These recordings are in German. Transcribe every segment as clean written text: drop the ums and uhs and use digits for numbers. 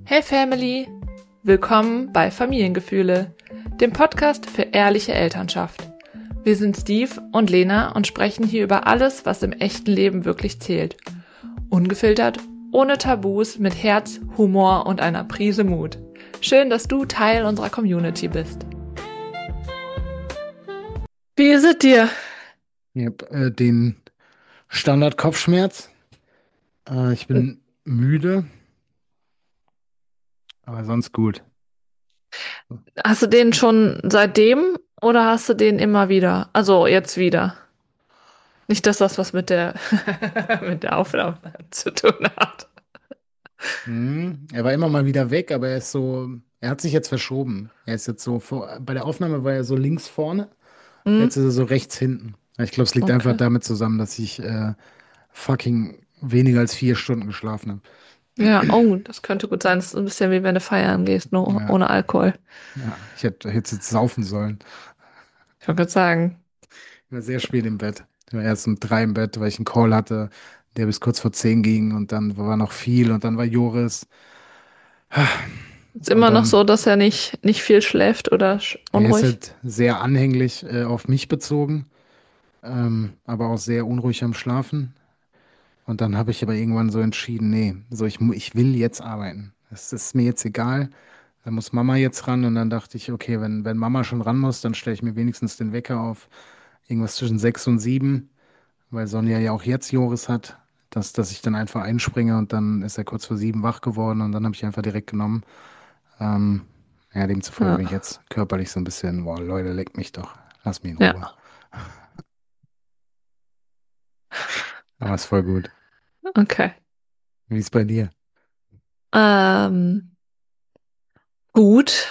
Hey Family! Willkommen bei Familiengefühle, dem Podcast für ehrliche Elternschaft. Wir sind Steve und Lena und sprechen hier über alles, was im echten Leben wirklich zählt. Ungefiltert, ohne Tabus, mit Herz, Humor und einer Prise Mut. Schön, dass du Teil unserer Community bist. Wie ist es dir? Ich habe den Standard-Kopfschmerz. Ich bin müde, aber sonst gut. Hast du den schon seitdem oder hast du den immer wieder? Also jetzt wieder. Nicht, dass das was mit der mit der Aufnahme zu tun hat. Er war immer mal wieder weg, aber er hat sich jetzt verschoben. Er ist jetzt bei der Aufnahme war er so links vorne, Hm? jetzt ist er so rechts hinten. Ich glaube, es liegt einfach Okay. damit zusammen, dass ich fucking weniger als 4 Stunden geschlafen habe. Ja, oh, das könnte gut sein. Das ist ein bisschen wie wenn du feiern gehst, nur Ja, ohne Alkohol. ich hätte jetzt saufen sollen. Ich wollte gerade sagen. Ich war sehr spät im Bett. Ich war erst um 3 im Bett, weil ich einen Call hatte, der bis kurz vor 10 ging und dann war noch viel und dann war Joris. Ist Und immer noch dann, so, dass er nicht viel schläft oder er ist unruhig. halt sehr anhänglich auf mich bezogen, aber auch sehr unruhig am Schlafen. Und dann habe ich aber irgendwann so entschieden, nee, ich will jetzt arbeiten. Es ist mir jetzt egal. Da muss Mama jetzt ran. Und dann dachte ich, okay, wenn Mama schon ran muss, dann stelle ich mir wenigstens den Wecker auf irgendwas zwischen 6 und 7, weil Sonja ja auch jetzt Joris hat, dass ich dann einfach einspringe und dann ist er kurz vor 7 wach geworden und dann habe ich einfach direkt genommen. Ähm, ja, demzufolge bin ich Ja, jetzt körperlich so ein bisschen, boah, Leute, leckt mich doch. Lass mich in ja, Ruhe. Aber ist voll gut. okay. Wie ist bei dir? Ähm, gut.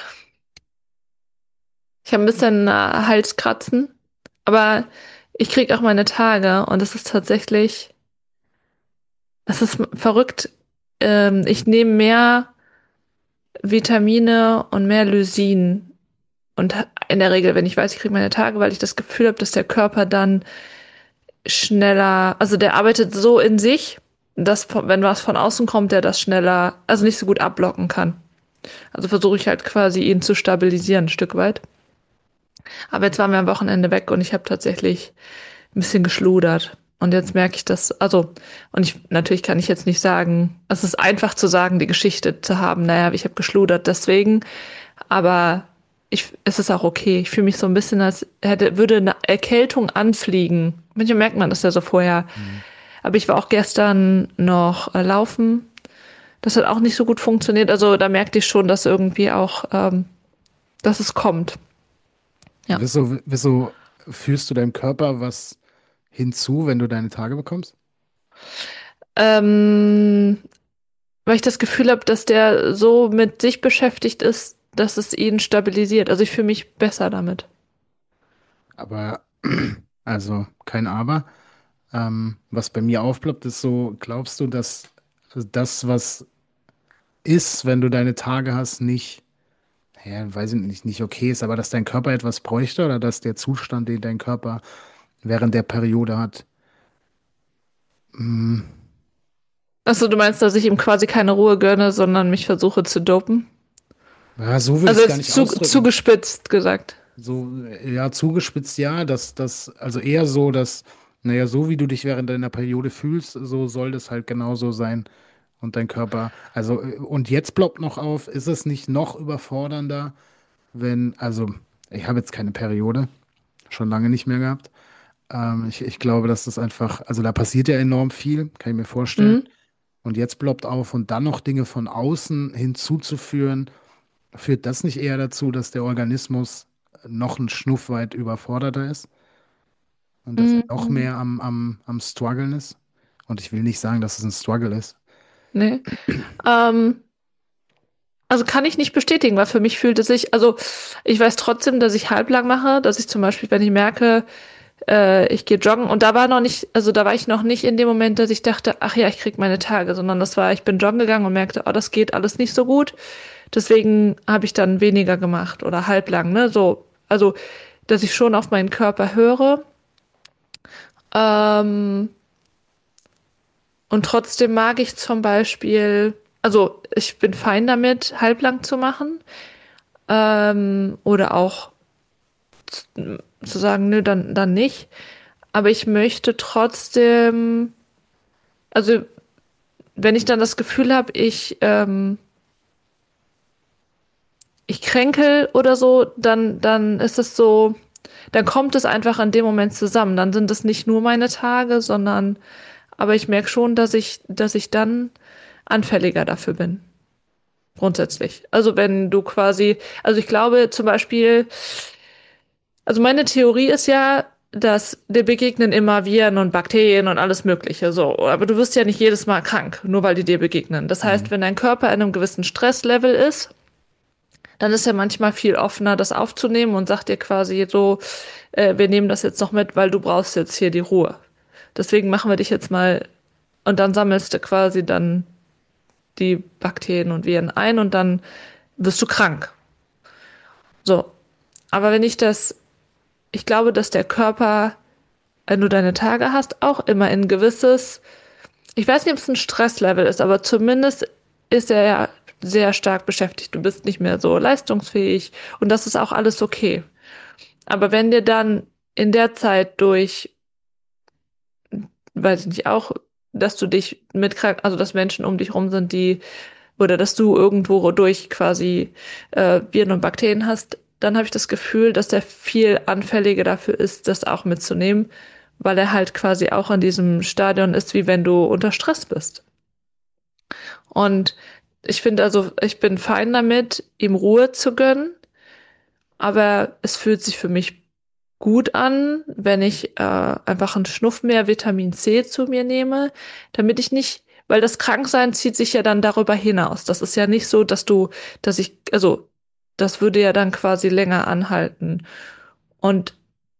Ich habe ein bisschen Halskratzen, aber ich kriege auch meine Tage und es ist tatsächlich, es ist verrückt. Ich nehme mehr Vitamine und mehr Lysin. Und in der Regel, wenn ich weiß, ich kriege meine Tage, weil ich das Gefühl habe, dass der Körper dann schneller, also der arbeitet so in sich, dass wenn was von außen kommt, der das schneller, also nicht so gut abblocken kann. Also versuche ich halt quasi ihn zu stabilisieren, ein Stück weit. Aber jetzt waren wir am Wochenende weg und ich habe tatsächlich ein bisschen geschludert. Und jetzt merke ich das, also, und natürlich kann ich jetzt nicht sagen, es ist einfach zu sagen, die Geschichte zu haben, naja, ich habe geschludert deswegen, aber es ist auch okay. Ich fühle mich so ein bisschen, würde eine Erkältung anfliegen. Manchmal merkt man das ja so vorher. Hm. Aber ich war auch gestern noch laufen. Das hat auch nicht so gut funktioniert. Also da merkte ich schon, dass irgendwie auch, dass es kommt. Ja. Wieso führst du deinem Körper was hinzu, wenn du deine Tage bekommst? Ähm, Weil ich das Gefühl habe, dass der so mit sich beschäftigt ist, dass es ihn stabilisiert. Also ich fühle mich besser damit. Aber, also kein Aber. Was bei mir aufploppt, ist so, glaubst du, dass das, was ist, wenn du deine Tage hast, nicht, ja, weiß ich nicht okay ist, aber dass dein Körper etwas bräuchte oder dass der Zustand, den dein Körper während der Periode hat, mm, Achso, du meinst, dass ich ihm quasi keine Ruhe gönne, sondern mich versuche zu dopen? ja, so würde ich Also es gar jetzt nicht ausdrücken. zugespitzt gesagt. So, ja, zugespitzt, ja, also eher so, dass, naja, so wie du dich während deiner Periode fühlst, so soll das halt genauso sein. Und dein Körper, also, und jetzt ploppt noch auf, ist es nicht noch überfordernder, also, ich habe jetzt keine Periode, schon lange nicht mehr gehabt. Ich glaube, dass das einfach, also da passiert ja enorm viel, kann ich mir vorstellen. Hm? Und jetzt ploppt auf und dann noch Dinge von außen hinzuzuführen, führt das nicht eher dazu, dass der Organismus noch ein Schnuff weit überforderter ist und dass er noch Hm, mehr am Struggeln ist? Und ich will nicht sagen, dass es ein Struggle ist. nee. Ähm, also kann ich nicht bestätigen, weil für mich fühlt es sich, also ich weiß trotzdem, dass ich halblang mache, dass ich zum Beispiel, wenn ich merke, ich gehe joggen und da war noch nicht, also da war ich noch nicht in dem Moment, dass ich dachte, ach ja, ich krieg meine Tage, sondern das war, ich bin joggen gegangen und merkte, oh, das geht alles nicht so gut. Deswegen habe ich dann weniger gemacht oder halblang, ne? So, also, dass ich schon auf meinen Körper höre. Ähm, und trotzdem mag ich zum Beispiel. also ich bin fein damit, halblang zu machen. Oder auch zu sagen, nö, dann nicht. Aber ich möchte trotzdem, also wenn ich dann das Gefühl habe, ich kränkel oder so, dann ist es so, dann kommt es einfach in dem Moment zusammen. Dann sind es nicht nur meine Tage, sondern, aber ich merke schon, dass ich dann anfälliger dafür bin. Grundsätzlich. Also wenn du quasi, also ich glaube zum Beispiel, also meine Theorie ist ja, dass dir begegnen immer Viren und Bakterien und alles Mögliche, so. Aber du wirst ja nicht jedes Mal krank, nur weil die dir begegnen. Das heißt, Mhm. wenn dein Körper in einem gewissen Stresslevel ist, dann ist er manchmal viel offener, das aufzunehmen und sagt dir quasi so, wir nehmen das jetzt noch mit, weil du brauchst jetzt hier die Ruhe. Deswegen machen wir dich jetzt mal, und dann sammelst du quasi dann die Bakterien und Viren ein und dann wirst du krank. So. Aber ich glaube, dass der Körper, wenn du deine Tage hast, auch immer in gewisses, ich weiß nicht, ob es ein Stresslevel ist, aber zumindest ist er ja sehr stark beschäftigt. Du bist nicht mehr so leistungsfähig und das ist auch alles okay. Aber wenn dir dann in der Zeit durch, weiß ich nicht, auch, dass du dich also dass Menschen um dich rum sind, oder dass du irgendwo durch quasi Viren und Bakterien hast, dann habe ich das Gefühl, dass der viel anfälliger dafür ist, das auch mitzunehmen, weil er halt quasi auch in diesem Stadion ist, wie wenn du unter Stress bist. Und ich finde also, ich bin fein damit, ihm Ruhe zu gönnen, aber es fühlt sich für mich gut an, wenn ich einfach einen Schnuff mehr Vitamin C zu mir nehme, damit ich nicht, weil das Kranksein zieht sich ja dann darüber hinaus. Das ist ja nicht so, also das würde ja dann quasi länger anhalten. Und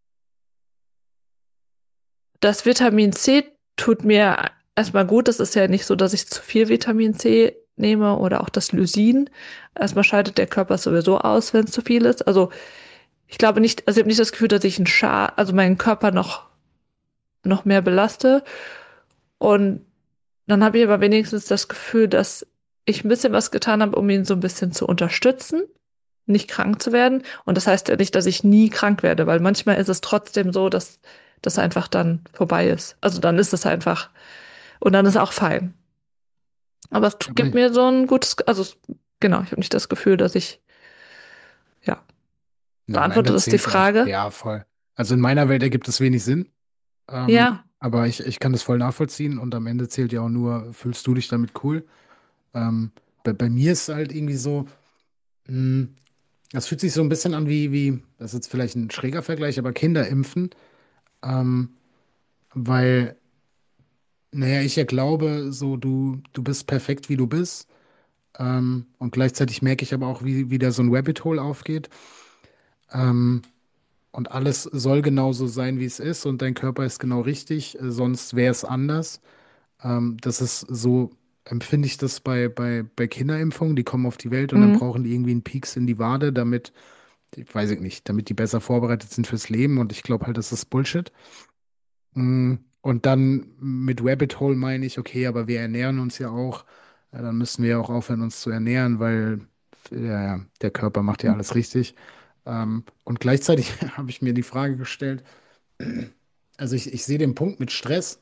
das Vitamin C tut mir erstmal gut. Das ist ja nicht so, dass ich zu viel Vitamin C nehme oder auch das Lysin. Erstmal scheidet der Körper sowieso aus, wenn es zu viel ist. Also ich glaube nicht, also ich habe nicht das Gefühl, dass ich also meinen Körper noch mehr belaste. Und dann habe ich aber wenigstens das Gefühl, dass ich ein bisschen was getan habe, um ihn so ein bisschen zu unterstützen, nicht krank zu werden. Und das heißt ja nicht, dass ich nie krank werde, weil manchmal ist es trotzdem so, dass das einfach dann vorbei ist. Also dann ist es einfach und dann ist auch fein. Aber es Aber gibt mir so ein gutes, genau, ich habe nicht das Gefühl, dass ja, nein, nein, beantwortet das das die zählt ja. Frage? Ja, voll. Also in meiner Welt ergibt es wenig Sinn. Ja, Aber ich kann das voll nachvollziehen und am Ende zählt ja auch nur, fühlst du dich damit cool? Bei mir ist halt irgendwie so, mh, das fühlt sich so ein bisschen an das ist jetzt vielleicht ein schräger Vergleich, aber Kinder impfen, ähm, weil, naja, ich ja glaube, so du bist perfekt, wie du bist. Und gleichzeitig merke ich aber auch, wie da so ein Rabbit Hole aufgeht. Ähm, und alles soll genauso sein, wie es ist und dein Körper ist genau richtig, sonst wäre es anders. Das ist so, empfinde ich das bei Kinderimpfungen, die kommen auf die Welt und dann mhm. brauchen die irgendwie einen Pieks in die Wade, damit, ich weiß ich nicht, damit die besser vorbereitet sind fürs Leben und ich glaube halt, das ist Bullshit. Und dann mit Rabbit Hole meine ich, okay, aber wir ernähren uns ja auch, ja, dann müssen wir ja auch aufhören, uns zu ernähren, weil ja, der Körper macht ja alles richtig. Und gleichzeitig habe ich mir die Frage gestellt, also ich sehe den Punkt mit Stress,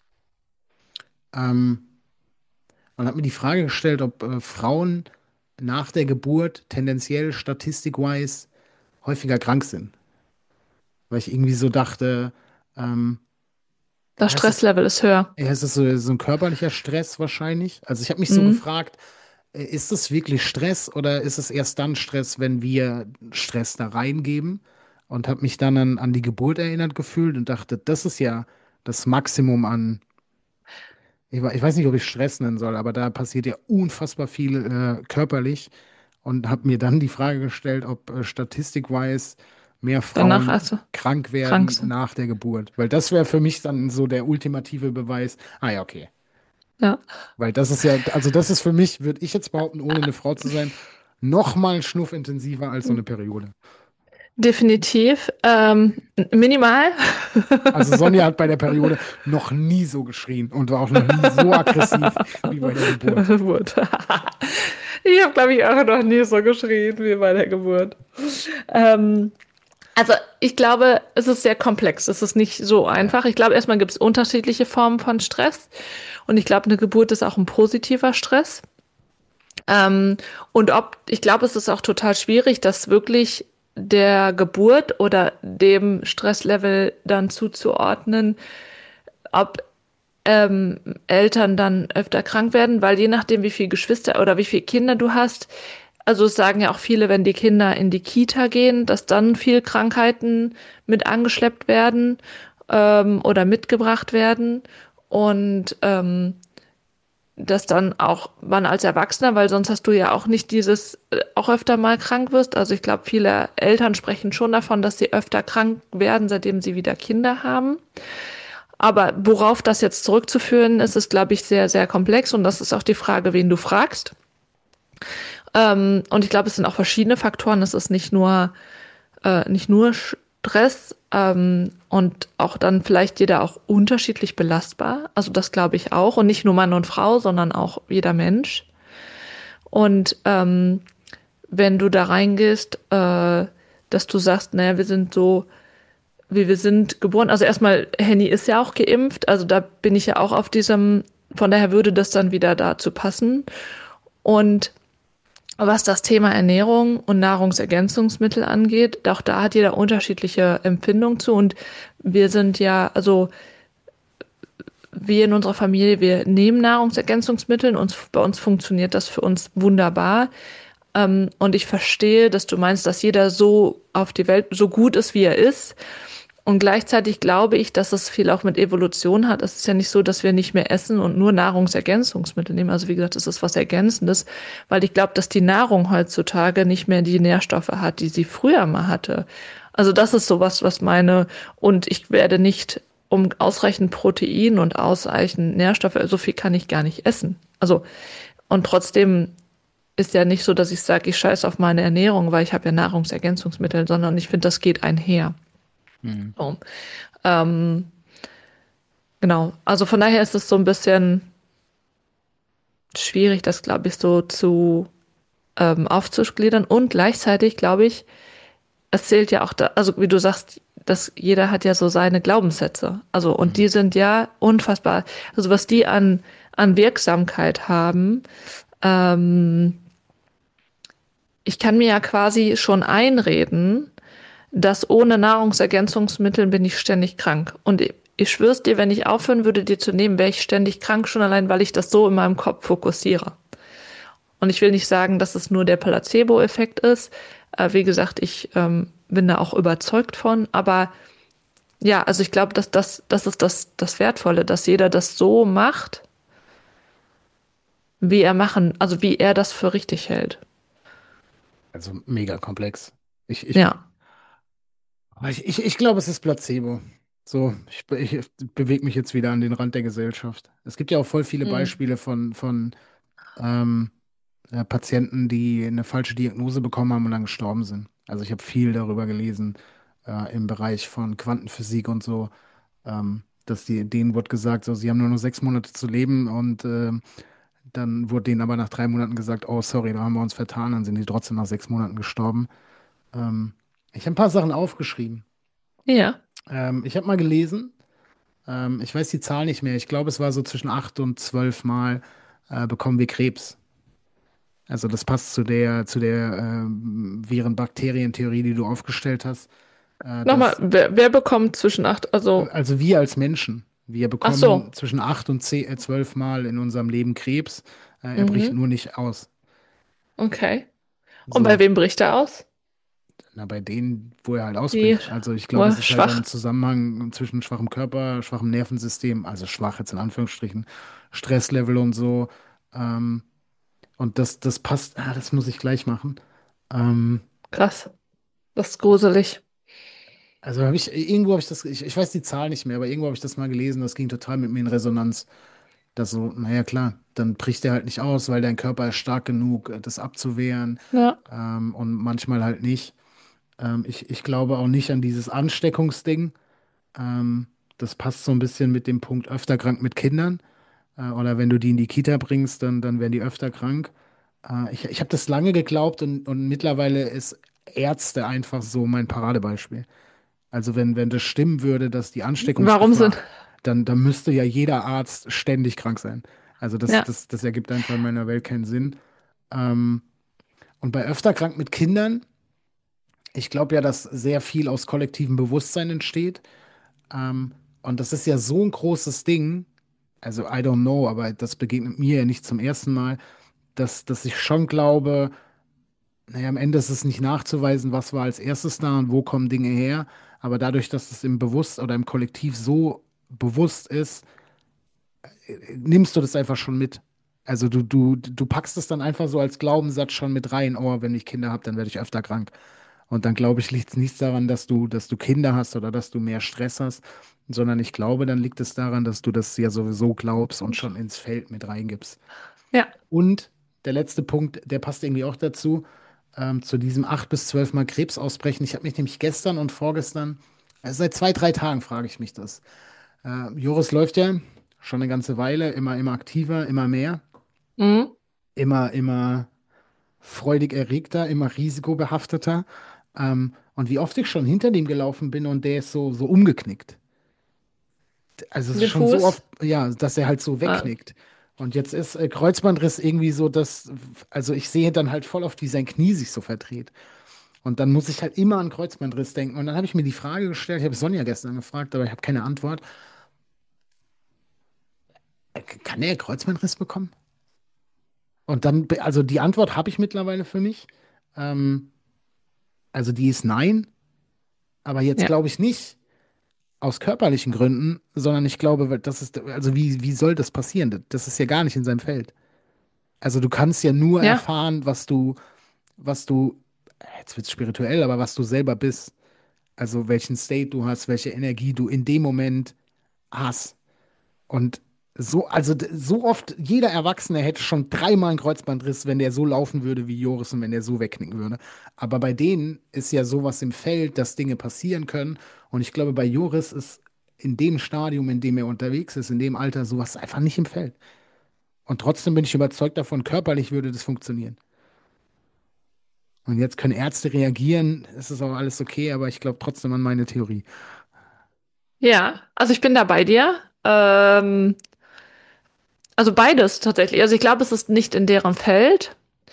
ähm, und habe mir die Frage gestellt, ob Frauen nach der Geburt tendenziell statistik-wise häufiger krank sind. Weil ich irgendwie so dachte, ähm, Das ja, Stresslevel ist höher. es ist so ein körperlicher Stress wahrscheinlich. Also ich habe mich so Mhm. gefragt, ist es wirklich Stress oder ist es erst dann Stress, wenn wir Stress da reingeben? Und habe mich dann an die Geburt erinnert gefühlt und dachte, das ist ja das Maximum an. Ich weiß nicht, ob ich Stress nennen soll, aber da passiert ja unfassbar viel körperlich und habe mir dann die Frage gestellt, ob statistik-wise mehr Danach Frauen also krank krank werden sind. nach der Geburt. Weil das wäre für mich dann so der ultimative Beweis. Ah ja, okay. Ja. Weil das ist ja, also das ist für mich, würde ich jetzt behaupten, ohne eine Frau zu sein, noch mal ein Schnuff intensiver als so eine Periode. definitiv. Minimal. Also Sonja hat bei der Periode noch nie so geschrien und war auch noch nie so aggressiv wie bei der Geburt. Geburt. Ich habe, glaube ich, auch noch nie so geschrien wie bei der Geburt. Ähm, also ich glaube, es ist sehr komplex. Es ist nicht so Ja. einfach. Ich glaube, erstmal gibt es unterschiedliche Formen von Stress. Und ich glaube, eine Geburt ist auch ein positiver Stress. Ähm, ich glaube, es ist auch total schwierig, das wirklich der Geburt oder dem Stresslevel dann zuzuordnen, ob Eltern dann öfter krank werden, weil je nachdem, wie viele Geschwister oder wie viele Kinder du hast, also es sagen ja auch viele, wenn die Kinder in die Kita gehen, dass dann viel Krankheiten mit angeschleppt werden oder mitgebracht werden und dass dann auch man als Erwachsener, weil sonst hast du ja auch nicht dieses auch öfter mal krank wirst. Also ich glaube, viele Eltern sprechen schon davon, dass sie öfter krank werden, seitdem sie wieder Kinder haben. Aber worauf das jetzt zurückzuführen ist, ist, glaube ich, sehr, sehr komplex. Und das ist auch die Frage, wen du fragst. Und ich glaube, es sind auch verschiedene Faktoren. Es ist nicht nur Stress und auch dann vielleicht jeder auch unterschiedlich belastbar. Also das glaube ich auch. Und nicht nur Mann und Frau, sondern auch jeder Mensch. Und wenn du da reingehst, dass du sagst, naja, wir sind so wie wir sind geboren. Also erstmal, Henny ist ja auch geimpft, also da bin ich ja auch auf diesem, von daher würde das dann wieder dazu passen. Und was das Thema Ernährung und Nahrungsergänzungsmittel angeht, auch da hat jeder unterschiedliche Empfindungen zu. Und wir sind ja, also wir in unserer Familie, wir nehmen Nahrungsergänzungsmittel und bei uns funktioniert das für uns wunderbar. Und ich verstehe, dass du meinst, dass jeder so auf die Welt so gut ist, wie er ist. Und gleichzeitig glaube ich, dass es viel auch mit Evolution hat. Es ist ja nicht so, dass wir nicht mehr essen und nur Nahrungsergänzungsmittel nehmen. Also wie gesagt, es ist was Ergänzendes, weil ich glaube, dass die Nahrung heutzutage nicht mehr die Nährstoffe hat, die sie früher mal hatte. Also das ist sowas, was meine, und ich werde nicht um ausreichend Protein und ausreichend Nährstoffe, so viel kann ich gar nicht essen. Also, und trotzdem ist ja nicht so, dass ich sage, ich scheiße auf meine Ernährung, weil ich habe ja Nahrungsergänzungsmittel, sondern ich finde, das geht einher. Mhm. So. Ähm, genau. Also von daher ist es so ein bisschen schwierig, das, glaube ich, so zu aufzugliedern. Und gleichzeitig, glaube ich, es zählt ja auch da, also wie du sagst, dass jeder hat ja so seine Glaubenssätze. Also, und die Mhm. sind ja unfassbar. Also was die an Wirksamkeit haben, ähm, ich kann mir ja quasi schon einreden, dass ohne Nahrungsergänzungsmittel bin ich ständig krank. Und ich schwör's dir, wenn ich aufhören würde, die zu nehmen, wäre ich ständig krank, schon allein, weil ich das so in meinem Kopf fokussiere. Und ich will nicht sagen, dass es nur der Placebo-Effekt ist. Wie gesagt, ich bin da auch überzeugt von. Aber ja, also ich glaube, das ist das Wertvolle, dass jeder das so macht, wie er machen, also wie er das für richtig hält. Also mega komplex. Ich, ich, Ja. ich glaube, es ist Placebo. So, ich bewege mich jetzt wieder an den Rand der Gesellschaft. Es gibt ja auch voll viele Hm. Beispiele von ähm, Patienten, die eine falsche Diagnose bekommen haben und dann gestorben sind. Also ich habe viel darüber gelesen im Bereich von Quantenphysik und so, denen wurde gesagt, so, sie haben nur noch 6 Monate zu leben und dann wurde denen aber nach 3 Monaten gesagt, oh sorry, da haben wir uns vertan, dann sind die trotzdem nach 6 Monaten gestorben. Ähm, Ich habe ein paar Sachen aufgeschrieben. Ja. Ich habe mal gelesen, ich weiß die Zahl nicht mehr, ich glaube, es war so zwischen 8 und 12 Mal bekommen wir Krebs. Also das passt zu der Viren-Bakterien-Theorie, die du aufgestellt hast. Nochmal, wer bekommt zwischen acht, also, Also wir als Menschen, wir ach bekommen so, zwischen 8 und 12 Mal in unserem Leben Krebs. Er bricht mhm, nur nicht aus. okay. Und bei So, wem bricht er aus? na, bei denen, wo er halt Die, ausbricht. Also ich glaube, oh, es ist halt dann schwach. ein Zusammenhang zwischen schwachem Körper, schwachem Nervensystem, also schwach jetzt in Anführungsstrichen, Stresslevel und so. Ähm, und das passt, das muss ich gleich machen. Ähm, Krass. Das ist gruselig. also irgendwo habe ich das, ich weiß die Zahl nicht mehr, aber irgendwo habe ich das mal gelesen, das ging total mit mir in Resonanz. Das so, naja klar, dann bricht der halt nicht aus, weil dein Körper ist stark genug, das abzuwehren, Ja. und manchmal halt nicht. Ich glaube auch nicht an dieses Ansteckungsding. Ähm, Das passt so ein bisschen mit dem Punkt öfter krank mit Kindern. Oder wenn du die in die Kita bringst, dann werden die öfter krank. Ich habe das lange geglaubt und mittlerweile ist Ärzte einfach so mein Paradebeispiel. Also wenn das stimmen würde, dass die Warum sind? Ansteckungsgefahr, dann müsste ja jeder Arzt ständig krank sein. Also Ja. das ergibt einfach in meiner Welt keinen Sinn. Ähm, und bei öfter krank mit Kindern, ich glaube ja, dass sehr viel aus kollektivem Bewusstsein entsteht. Ähm, und das ist ja so ein großes Ding. Also I don't know, aber das begegnet mir ja nicht zum ersten Mal, dass ich schon glaube, naja, am Ende ist es nicht nachzuweisen, was war als erstes da und wo kommen Dinge her. Aber dadurch, dass es im Bewusst oder im Kollektiv so bewusst ist, nimmst du das einfach schon mit. Also du packst es dann einfach so als Glaubenssatz schon mit rein, oh, wenn ich Kinder habe, dann werde ich öfter krank. Und dann glaube ich, liegt es nicht daran, dass du Kinder hast oder dass du mehr Stress hast, sondern ich glaube, dann liegt es daran, dass du das ja sowieso glaubst und schon ins Feld mit reingibst. Ja. Und der letzte Punkt, der passt irgendwie auch dazu, zu diesem 8 bis 12 Mal Krebs ausbrechen. Ich habe mich nämlich gestern und vorgestern, also seit 2, 3 Tagen frage ich mich das. Joris läuft ja schon eine ganze Weile, immer aktiver, immer mehr, Mhm. immer freudig erregter, immer risikobehafteter. Und wie oft ich schon hinter dem gelaufen bin und der ist so umgeknickt. Also es ist Den schon so Fuß. oft, ja, dass er halt so Ah. wegknickt. Und jetzt ist Kreuzbandriss irgendwie so, also ich sehe dann halt voll oft, wie sein Knie sich so verdreht. Und dann muss ich halt immer an Kreuzbandriss denken. Und dann habe ich mir die Frage gestellt, ich habe Sonja gestern gefragt, aber ich habe keine Antwort. Kann er Kreuzbandriss bekommen? Und dann, also die Antwort habe ich mittlerweile für mich. Ähm, also die ist nein, aber jetzt Ja. glaube ich nicht aus körperlichen Gründen, sondern ich glaube, weil das ist, also wie soll das passieren? Das ist ja gar nicht in seinem Feld. Also du kannst ja nur Ja. erfahren, was du, jetzt wird es spirituell, aber was du selber bist. Also welchen State du hast, welche Energie du in dem Moment hast. Und so oft, jeder Erwachsene hätte schon 3-mal einen Kreuzbandriss, wenn der so laufen würde wie Joris und wenn der so wegknicken würde. Aber bei denen ist ja sowas im Feld, dass Dinge passieren können. Und ich glaube, bei Joris ist in dem Stadium, in dem er unterwegs ist, in dem Alter, sowas einfach nicht im Feld. Und trotzdem bin ich überzeugt davon, körperlich würde das funktionieren. Und jetzt können Ärzte reagieren, es ist auch alles okay, aber ich glaube trotzdem an meine Theorie. Ja. Also ich bin da bei dir. Also beides tatsächlich. Also ich glaube, es ist nicht in deren Feld.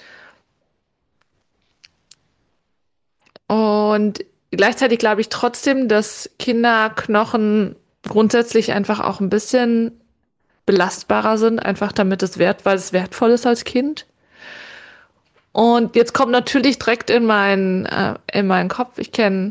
Und gleichzeitig glaube ich trotzdem, dass Kinderknochen grundsätzlich einfach auch ein bisschen belastbarer sind, einfach damit es weil es wertvoll ist als Kind. Und jetzt kommt natürlich direkt in meinen Kopf, ich kenne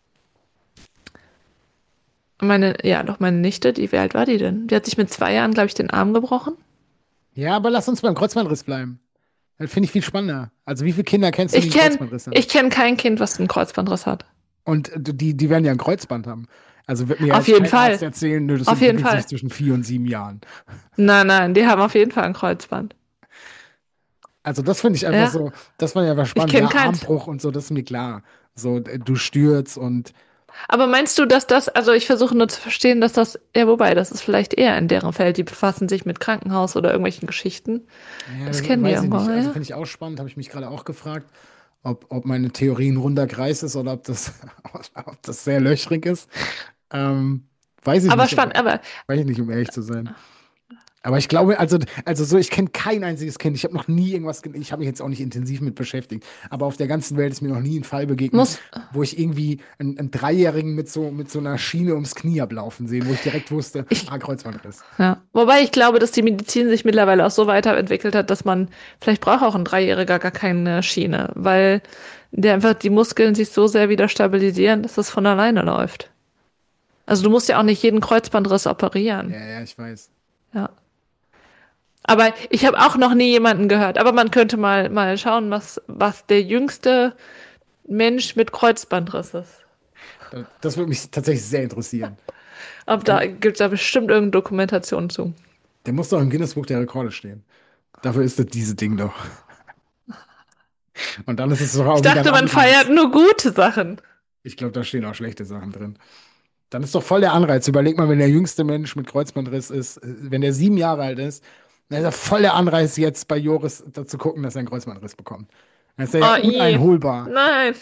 ja, doch meine Nichte, wie alt war die denn? Die hat sich mit 2 Jahren, glaube ich, den Arm gebrochen. Ja, aber lass uns beim Kreuzbandriss bleiben. Das finde ich viel spannender. Also wie viele Kinder kennst du, die Ich einen kenne, Kreuzbandriss haben? ich kenne kein Kind, was einen Kreuzbandriss hat. Und die werden ja ein Kreuzband haben. Also wird mir Auf jetzt jeden kein Arzt Fall. erzählen, nö, das Auf jeden entwickelt sich Fall. zwischen 4 und 7 Jahren. Nein, nein, die haben auf jeden Fall ein Kreuzband. Also das finde ich einfach Ja, so, das fand ich einfach ich spannend. kenne Ja, keins. Armbruch und so, das ist mir klar. So, du stürzt und Aber meinst du, dass also ich versuche nur zu verstehen, dass ja, wobei, das ist vielleicht eher in deren Feld, die befassen sich mit Krankenhaus oder irgendwelchen Geschichten. ja, Das das kennen die weiß ich irgendwo, nicht. Also ja? finde ich auch spannend, habe ich mich gerade auch gefragt, ob meine Theorie ein runder Kreis ist oder ob das, ob das sehr löchrig ist. Ähm, weiß ich Aber nicht, spannend, aber weiß ich nicht, um ehrlich zu sein. Aber ich glaube, also so, ich kenne kein einziges Kind. Ich habe noch nie irgendwas, ich habe mich jetzt auch nicht intensiv mit beschäftigt. Aber auf der ganzen Welt ist mir noch nie ein Fall begegnet, muss, wo ich irgendwie einen Dreijährigen mit so einer Schiene ums Knie ablaufen sehen, wo ich direkt wusste, ich, Kreuzbandriss. ja. Wobei ich glaube, dass die Medizin sich mittlerweile auch so weiterentwickelt hat, dass vielleicht braucht auch ein Dreijähriger gar keine Schiene, weil der einfach die Muskeln sich so sehr wieder stabilisieren, dass das von alleine läuft. Also du musst ja auch nicht jeden Kreuzbandriss operieren. Ja, ja, ich weiß. Ja. Aber ich habe auch noch nie jemanden gehört. Aber man könnte mal schauen, was der jüngste Mensch mit Kreuzbandriss ist. Das würde mich tatsächlich sehr interessieren. Ob Der, da gibt es da bestimmt irgendeine Dokumentation zu. der muss doch im Guinness Buch der Rekorde stehen. Dafür ist das diese Ding doch. Und dann ist es doch Ich auch wieder ein dachte, man feiert Anreiz. nur gute Sachen. Ich glaube, da stehen auch schlechte Sachen drin. Dann ist doch voll der Anreiz. Überleg mal, wenn der jüngste Mensch mit Kreuzbandriss ist, wenn der 7 Jahre alt ist, dann ist er voll der Anreiz, jetzt bei Joris da zu gucken, dass er einen Kreuzbandriss bekommt. Dann ist er ja Oh, uneinholbar. nein,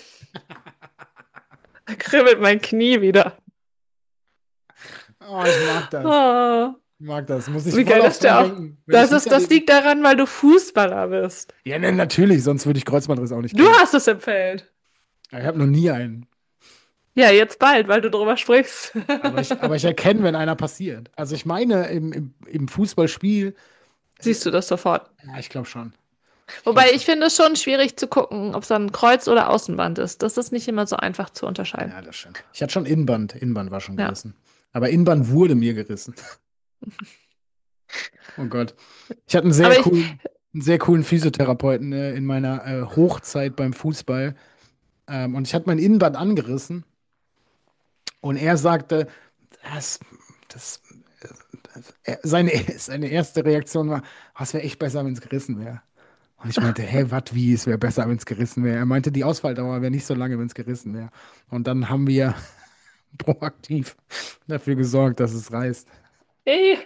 da kribbelt mein Knie wieder. Oh, ich mag das. Oh, Ich mag das. Muss ich wie voll geil, oft dass dran der auch. denken, wenn ich hinter Das dem. liegt daran, weil du Fußballer bist. Ja, ne, natürlich, sonst würde ich Kreuzbandriss auch nicht Du kriegen. hast es im Feld. Ich habe noch nie einen. Ja, jetzt bald, weil du drüber sprichst. Aber ich erkenne, wenn einer passiert. Also ich meine, im Fußballspiel, Siehst du das sofort. ja, ich glaube schon. Ich glaube Wobei ich schon. finde es schon schwierig zu gucken, ob es dann Kreuz- oder Außenband ist. Das ist nicht immer so einfach zu unterscheiden. Ja, das stimmt. Ich hatte schon Innenband. Innenband war schon Ja. gerissen. Aber Innenband wurde mir gerissen. Oh Gott. Ich hatte Aber ich, einen sehr coolen Physiotherapeuten in meiner Hochzeit beim Fußball. Und ich hatte mein Innenband angerissen und er sagte, das, das, seine erste Reaktion war, "Oh, es wäre echt besser, wenn es gerissen wäre." Und ich meinte, hä, was, wie, es wäre besser, wenn es gerissen wäre. Er meinte, die Ausfalldauer wäre nicht so lange, wenn es gerissen wäre. Und dann haben wir proaktiv dafür gesorgt, dass es reißt. eh,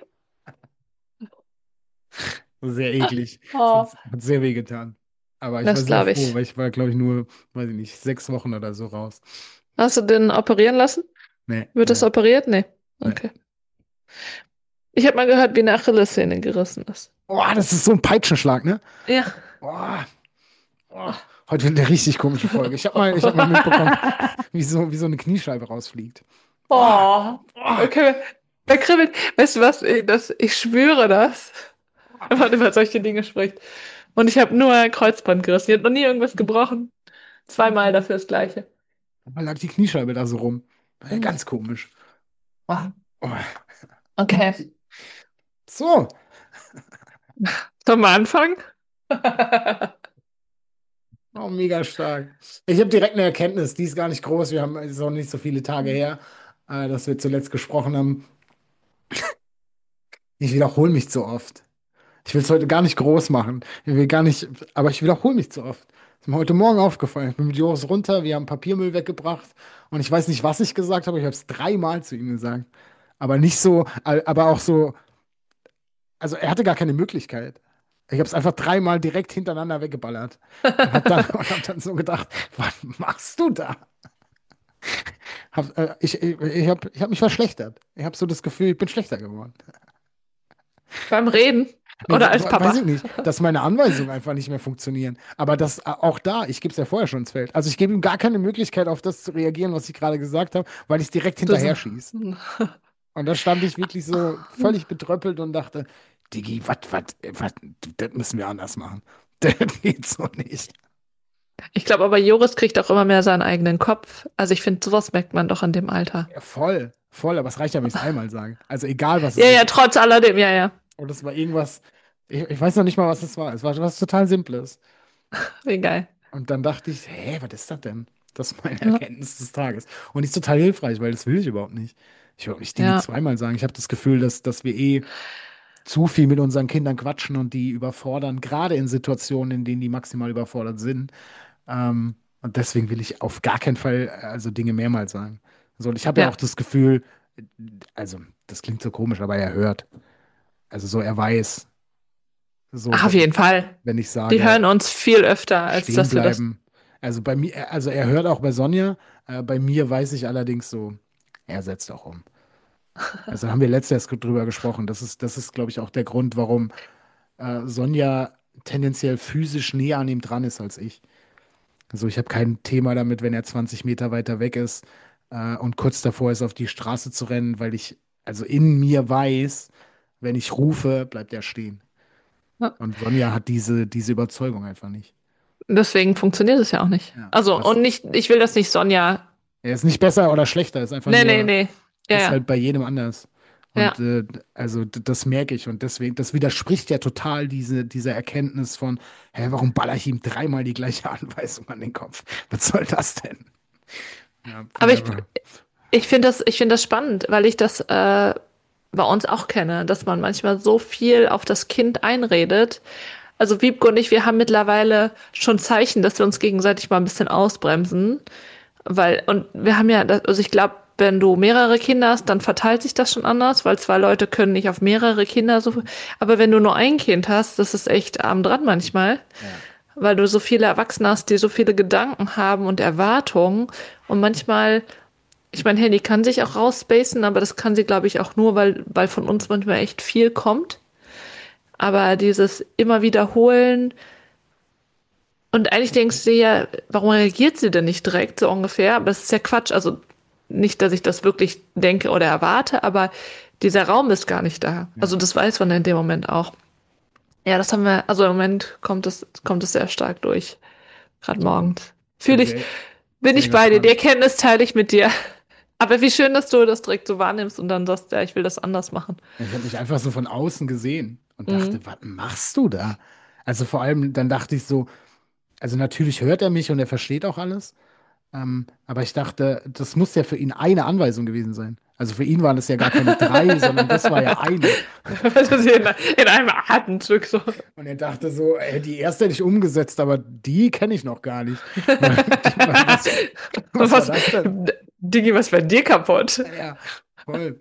Sehr eklig. oh, Hat sehr weh getan. Aber ich war das sehr glaube froh, ich. weil ich war, glaube ich, nur, weiß ich nicht, 6 Wochen oder so raus. Hast du den operieren lassen? Nee, Wird das nee, operiert? Nee. nee. Okay. Ich habe mal gehört, wie eine Achillessehne gerissen ist. Boah, das ist so ein Peitschenschlag, ne? Ja. Boah, boah. Heute wird eine richtig komische Folge. Ich hab mal mitbekommen, wie so eine Kniescheibe rausfliegt. Boah, Oh, boah. okay. Da kribbelt. Weißt du was? Ich schwöre das, wenn man über solche Dinge spricht. Und ich habe nur Kreuzband gerissen. Ich habe noch nie irgendwas gebrochen. Zweimal dafür das Gleiche. Da lag die Kniescheibe da so rum. Mhm. Ganz komisch. Oh, Oh. okay. So, Sollen wir anfangen? oh, mega stark. Ich habe direkt eine Erkenntnis, die ist gar nicht groß. Es ist auch nicht so viele Tage her, dass wir zuletzt gesprochen haben. Ich wiederhole mich zu oft. Ich will es heute gar nicht groß machen. Ich will gar nicht, aber ich wiederhole mich zu oft. Ist mir heute Morgen aufgefallen. Ich bin mit Joris runter, wir haben Papiermüll weggebracht und ich weiß nicht, was ich gesagt habe. Ich habe es 3-mal zu ihm gesagt. Aber nicht so, aber auch so, also er hatte gar keine Möglichkeit. Ich habe es einfach 3-mal direkt hintereinander weggeballert und hab dann so gedacht, was machst du da? Ich hab mich verschlechtert. Ich habe so das Gefühl, ich bin schlechter geworden. Beim Reden Nee, oder als weiß Papa? ich nicht, dass meine Anweisungen einfach nicht mehr funktionieren. Aber das auch da, ich gebe es ja vorher schon ins Feld. Also ich gebe ihm gar keine Möglichkeit, auf das zu reagieren, was ich gerade gesagt habe, weil ich direkt Das, hinterher schieße. Und da stand ich wirklich so völlig betröppelt und dachte, Diggi, das müssen wir anders machen. Das geht so nicht. ich glaube aber, Joris kriegt auch immer mehr seinen eigenen Kopf. Also ich finde, sowas merkt man doch in dem Alter. Ja, voll, voll, aber es reicht ja, wenn ich es einmal sage. Also egal, was Ja, es ja, ist. trotz alledem, ja, ja. Und es war irgendwas, ich weiß noch nicht mal, was es war. Es war was total Simples. Wie geil. Und dann dachte ich, hä, was ist das denn? Das ist meine Ja, Erkenntnis des Tages. Und die ist total hilfreich, weil das will ich überhaupt nicht. Ich will auch nicht Dinge ja, zweimal sagen. Ich habe das Gefühl, dass wir zu viel mit unseren Kindern quatschen und die überfordern, gerade in Situationen, in denen die maximal überfordert sind. Und deswegen will ich auf gar keinen Fall also Dinge mehrmals sagen. So, und ich habe ja auch ja. das Gefühl, also das klingt so komisch, aber er hört. Also so, er weiß, so, Ach, auf jeden Fall. wenn ich Die hören sage, uns viel öfter, als stehen dass wir das. bleiben. Also bei mir, also er hört auch bei Sonja, bei mir weiß ich allerdings so, er setzt auch um. Also haben wir letztes Jahr drüber gesprochen. Das ist, glaube ich, auch der Grund, warum Sonja tendenziell physisch näher an ihm dran ist als ich. Also ich habe kein Thema damit, wenn er 20 Meter weiter weg ist und kurz davor ist, auf die Straße zu rennen, weil ich also in mir weiß, wenn ich rufe, bleibt er stehen. Ja. Und Sonja hat diese Überzeugung einfach nicht. Deswegen funktioniert es ja auch nicht. Ja. Also, Was, und nicht, ich will das nicht Sonja. er ist nicht besser oder schlechter, ist einfach Nee, nee, nur, nee. Ja, ist ja. halt bei jedem anders. Und Ja. also das merke ich und deswegen, das widerspricht ja total dieser Erkenntnis von, hä, warum baller ich ihm 3-mal die gleiche Anweisung an den Kopf? Was soll das denn? Ja, Aber ich, whatever. ich finde das spannend, weil ich das bei uns auch kenne, dass man manchmal so viel auf das Kind einredet, also Wiebke und ich, wir haben mittlerweile schon Zeichen, dass wir uns gegenseitig mal ein bisschen ausbremsen. Und wir haben ja, also ich glaube, wenn du mehrere Kinder hast, dann verteilt sich das schon anders, weil zwei Leute können nicht auf mehrere Kinder so. Aber wenn du nur ein Kind hast, das ist echt arm dran manchmal, Ja. weil du so viele Erwachsene hast, die so viele Gedanken haben und Erwartungen. Und manchmal, ich meine, Handy kann sich auch rausspacen, aber das kann sie, glaube ich, auch nur, weil von uns manchmal echt viel kommt. Aber dieses immer wiederholen und eigentlich denkst du dir ja, warum reagiert sie denn nicht direkt so ungefähr? Aber das ist ja Quatsch. Also nicht, dass ich das wirklich denke oder erwarte, aber dieser Raum ist gar nicht da. Also Ja. das weiß man in dem Moment auch. Ja, das haben wir, also im Moment kommt es sehr stark durch. Gerade morgens. Ich bin Fühle ich, sehr, bin sehr ich bei dir. Die gespannt. Erkenntnis teile ich mit dir. Aber wie schön, dass du das direkt so wahrnimmst und dann sagst, ja, ich will das anders machen. Ich habe mich einfach so von außen gesehen und Mhm. dachte, was machst du da? Also vor allem, dann dachte ich so, also natürlich hört er mich und er versteht auch alles. Aber ich dachte, das muss ja für ihn eine Anweisung gewesen sein. Also für ihn waren es ja gar keine drei, sondern das war ja eine. Das ist in einem Atemzug so. Und er dachte so, die erste hätte ich umgesetzt, aber die kenne ich noch gar nicht. Was war Was, das denn? Digi, was bei dir kaputt? Ja, voll.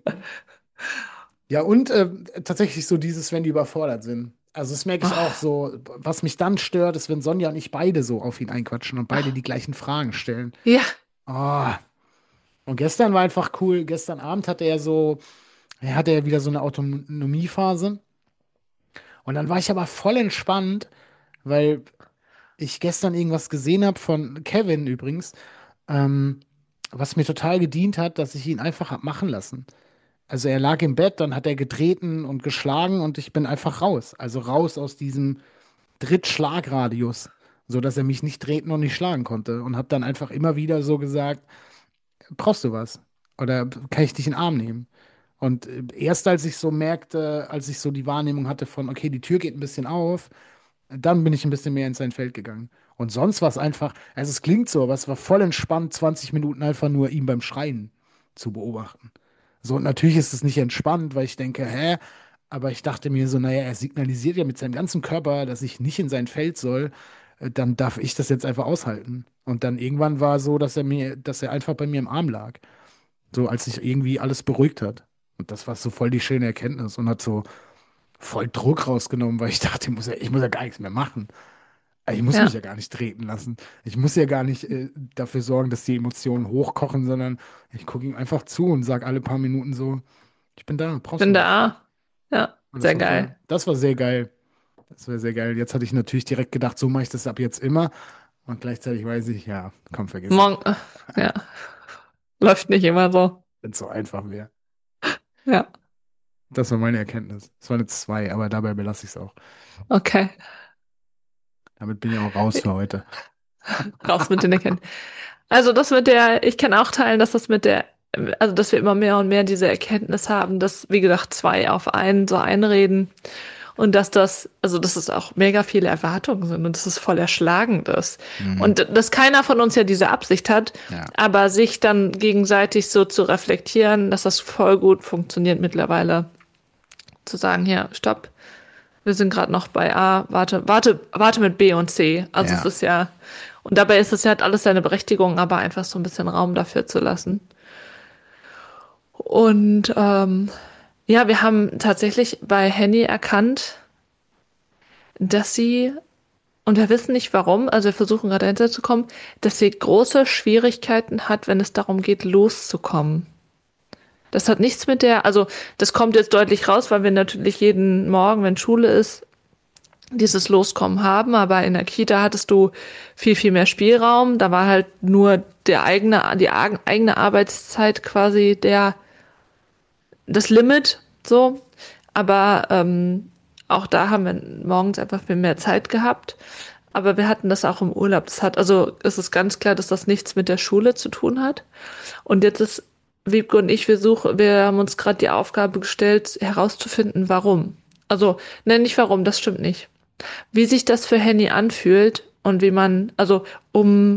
Ja, und tatsächlich so dieses, wenn die überfordert sind. Also das merke ich auch Oh, so, was mich dann stört, ist, wenn Sonja und ich beide so auf ihn einquatschen und beide die gleichen Fragen stellen. ja, Oh. Und gestern war einfach cool. Gestern Abend hatte er wieder so eine Autonomiephase. Und dann war ich aber voll entspannt, weil ich gestern irgendwas gesehen habe von Kevin übrigens, ähm, was mir total gedient hat, dass ich ihn einfach hab machen lassen. Also er lag im Bett, dann hat er getreten und geschlagen und ich bin einfach raus. Also raus aus diesem Drittschlagradius, so dass er mich nicht treten und nicht schlagen konnte. Und habe dann einfach immer wieder so gesagt, brauchst du was? Oder kann ich dich in den Arm nehmen? Und erst als ich so merkte, als ich so die Wahrnehmung hatte von, okay, die Tür geht ein bisschen auf, dann bin ich ein bisschen mehr in sein Feld gegangen. Und sonst war es einfach, also es klingt so, aber es war voll entspannt, 20 Minuten einfach nur ihm beim Schreien zu beobachten. So, und natürlich ist es nicht entspannt, weil ich denke, hä? Aber ich dachte mir so, naja, er signalisiert ja mit seinem ganzen Körper, dass ich nicht in sein Feld soll, dann darf ich das jetzt einfach aushalten. Und dann irgendwann war so, dass er einfach bei mir im Arm lag. So, als sich irgendwie alles beruhigt hat. Und das war so voll die schöne Erkenntnis und hat so voll Druck rausgenommen, weil ich dachte, ich muss ja gar nichts mehr machen. Ich muss mich ja. ja gar nicht treten lassen. Ich muss ja gar nicht dafür sorgen, dass die Emotionen hochkochen, sondern ich gucke ihm einfach zu und sage alle paar Minuten so, ich bin da, brauchst Bin du was? da. Ja, Und sehr geil. das war sehr geil. Das war sehr geil. Jetzt hatte ich natürlich direkt gedacht, so mache ich das ab jetzt immer. Und gleichzeitig weiß ich, ja, komm, vergiss es. Morgen, ja, läuft nicht immer so. Wenn es so einfach wäre. Ja, Das war meine Erkenntnis. Es waren jetzt zwei, aber dabei belasse ich es auch. okay. Damit bin ich auch raus für heute. Raus mit den Erkenntnissen. Also das mit der, ich kann auch teilen, dass das mit der, also dass wir immer mehr und mehr diese Erkenntnis haben, dass, wie gesagt, zwei auf einen so einreden und dass das, also dass es auch mega viele Erwartungen sind und dass es voll erschlagend ist. Mhm. Und dass keiner von uns ja diese Absicht hat, Ja, aber sich dann gegenseitig so zu reflektieren, dass das voll gut funktioniert mittlerweile. Zu sagen, hier, stopp, wir sind gerade noch bei A, warte mit B und C. Also es ja, ist ja, und dabei ist es ja, hat alles seine Berechtigung, aber einfach so ein bisschen Raum dafür zu lassen. Und ja, wir haben tatsächlich bei Henny erkannt, dass sie, und wir wissen nicht warum, also wir versuchen gerade dahinter zu kommen, dass sie große Schwierigkeiten hat, wenn es darum geht, loszukommen. Das hat nichts mit der, also das kommt jetzt deutlich raus, weil wir natürlich jeden Morgen, wenn Schule ist, dieses Loskommen haben, aber in der Kita hattest du viel, viel mehr Spielraum. Da war halt nur die eigene Arbeitszeit quasi das Limit, so. Aber auch da haben wir morgens einfach viel mehr Zeit gehabt. Aber wir hatten das auch im Urlaub. Also es ist ganz klar, dass das nichts mit der Schule zu tun hat. Und jetzt ist Wiebke und ich, wir haben uns gerade die Aufgabe gestellt, herauszufinden, warum. Also, nicht warum, das stimmt nicht. Wie sich das für Henny anfühlt und wie man, also um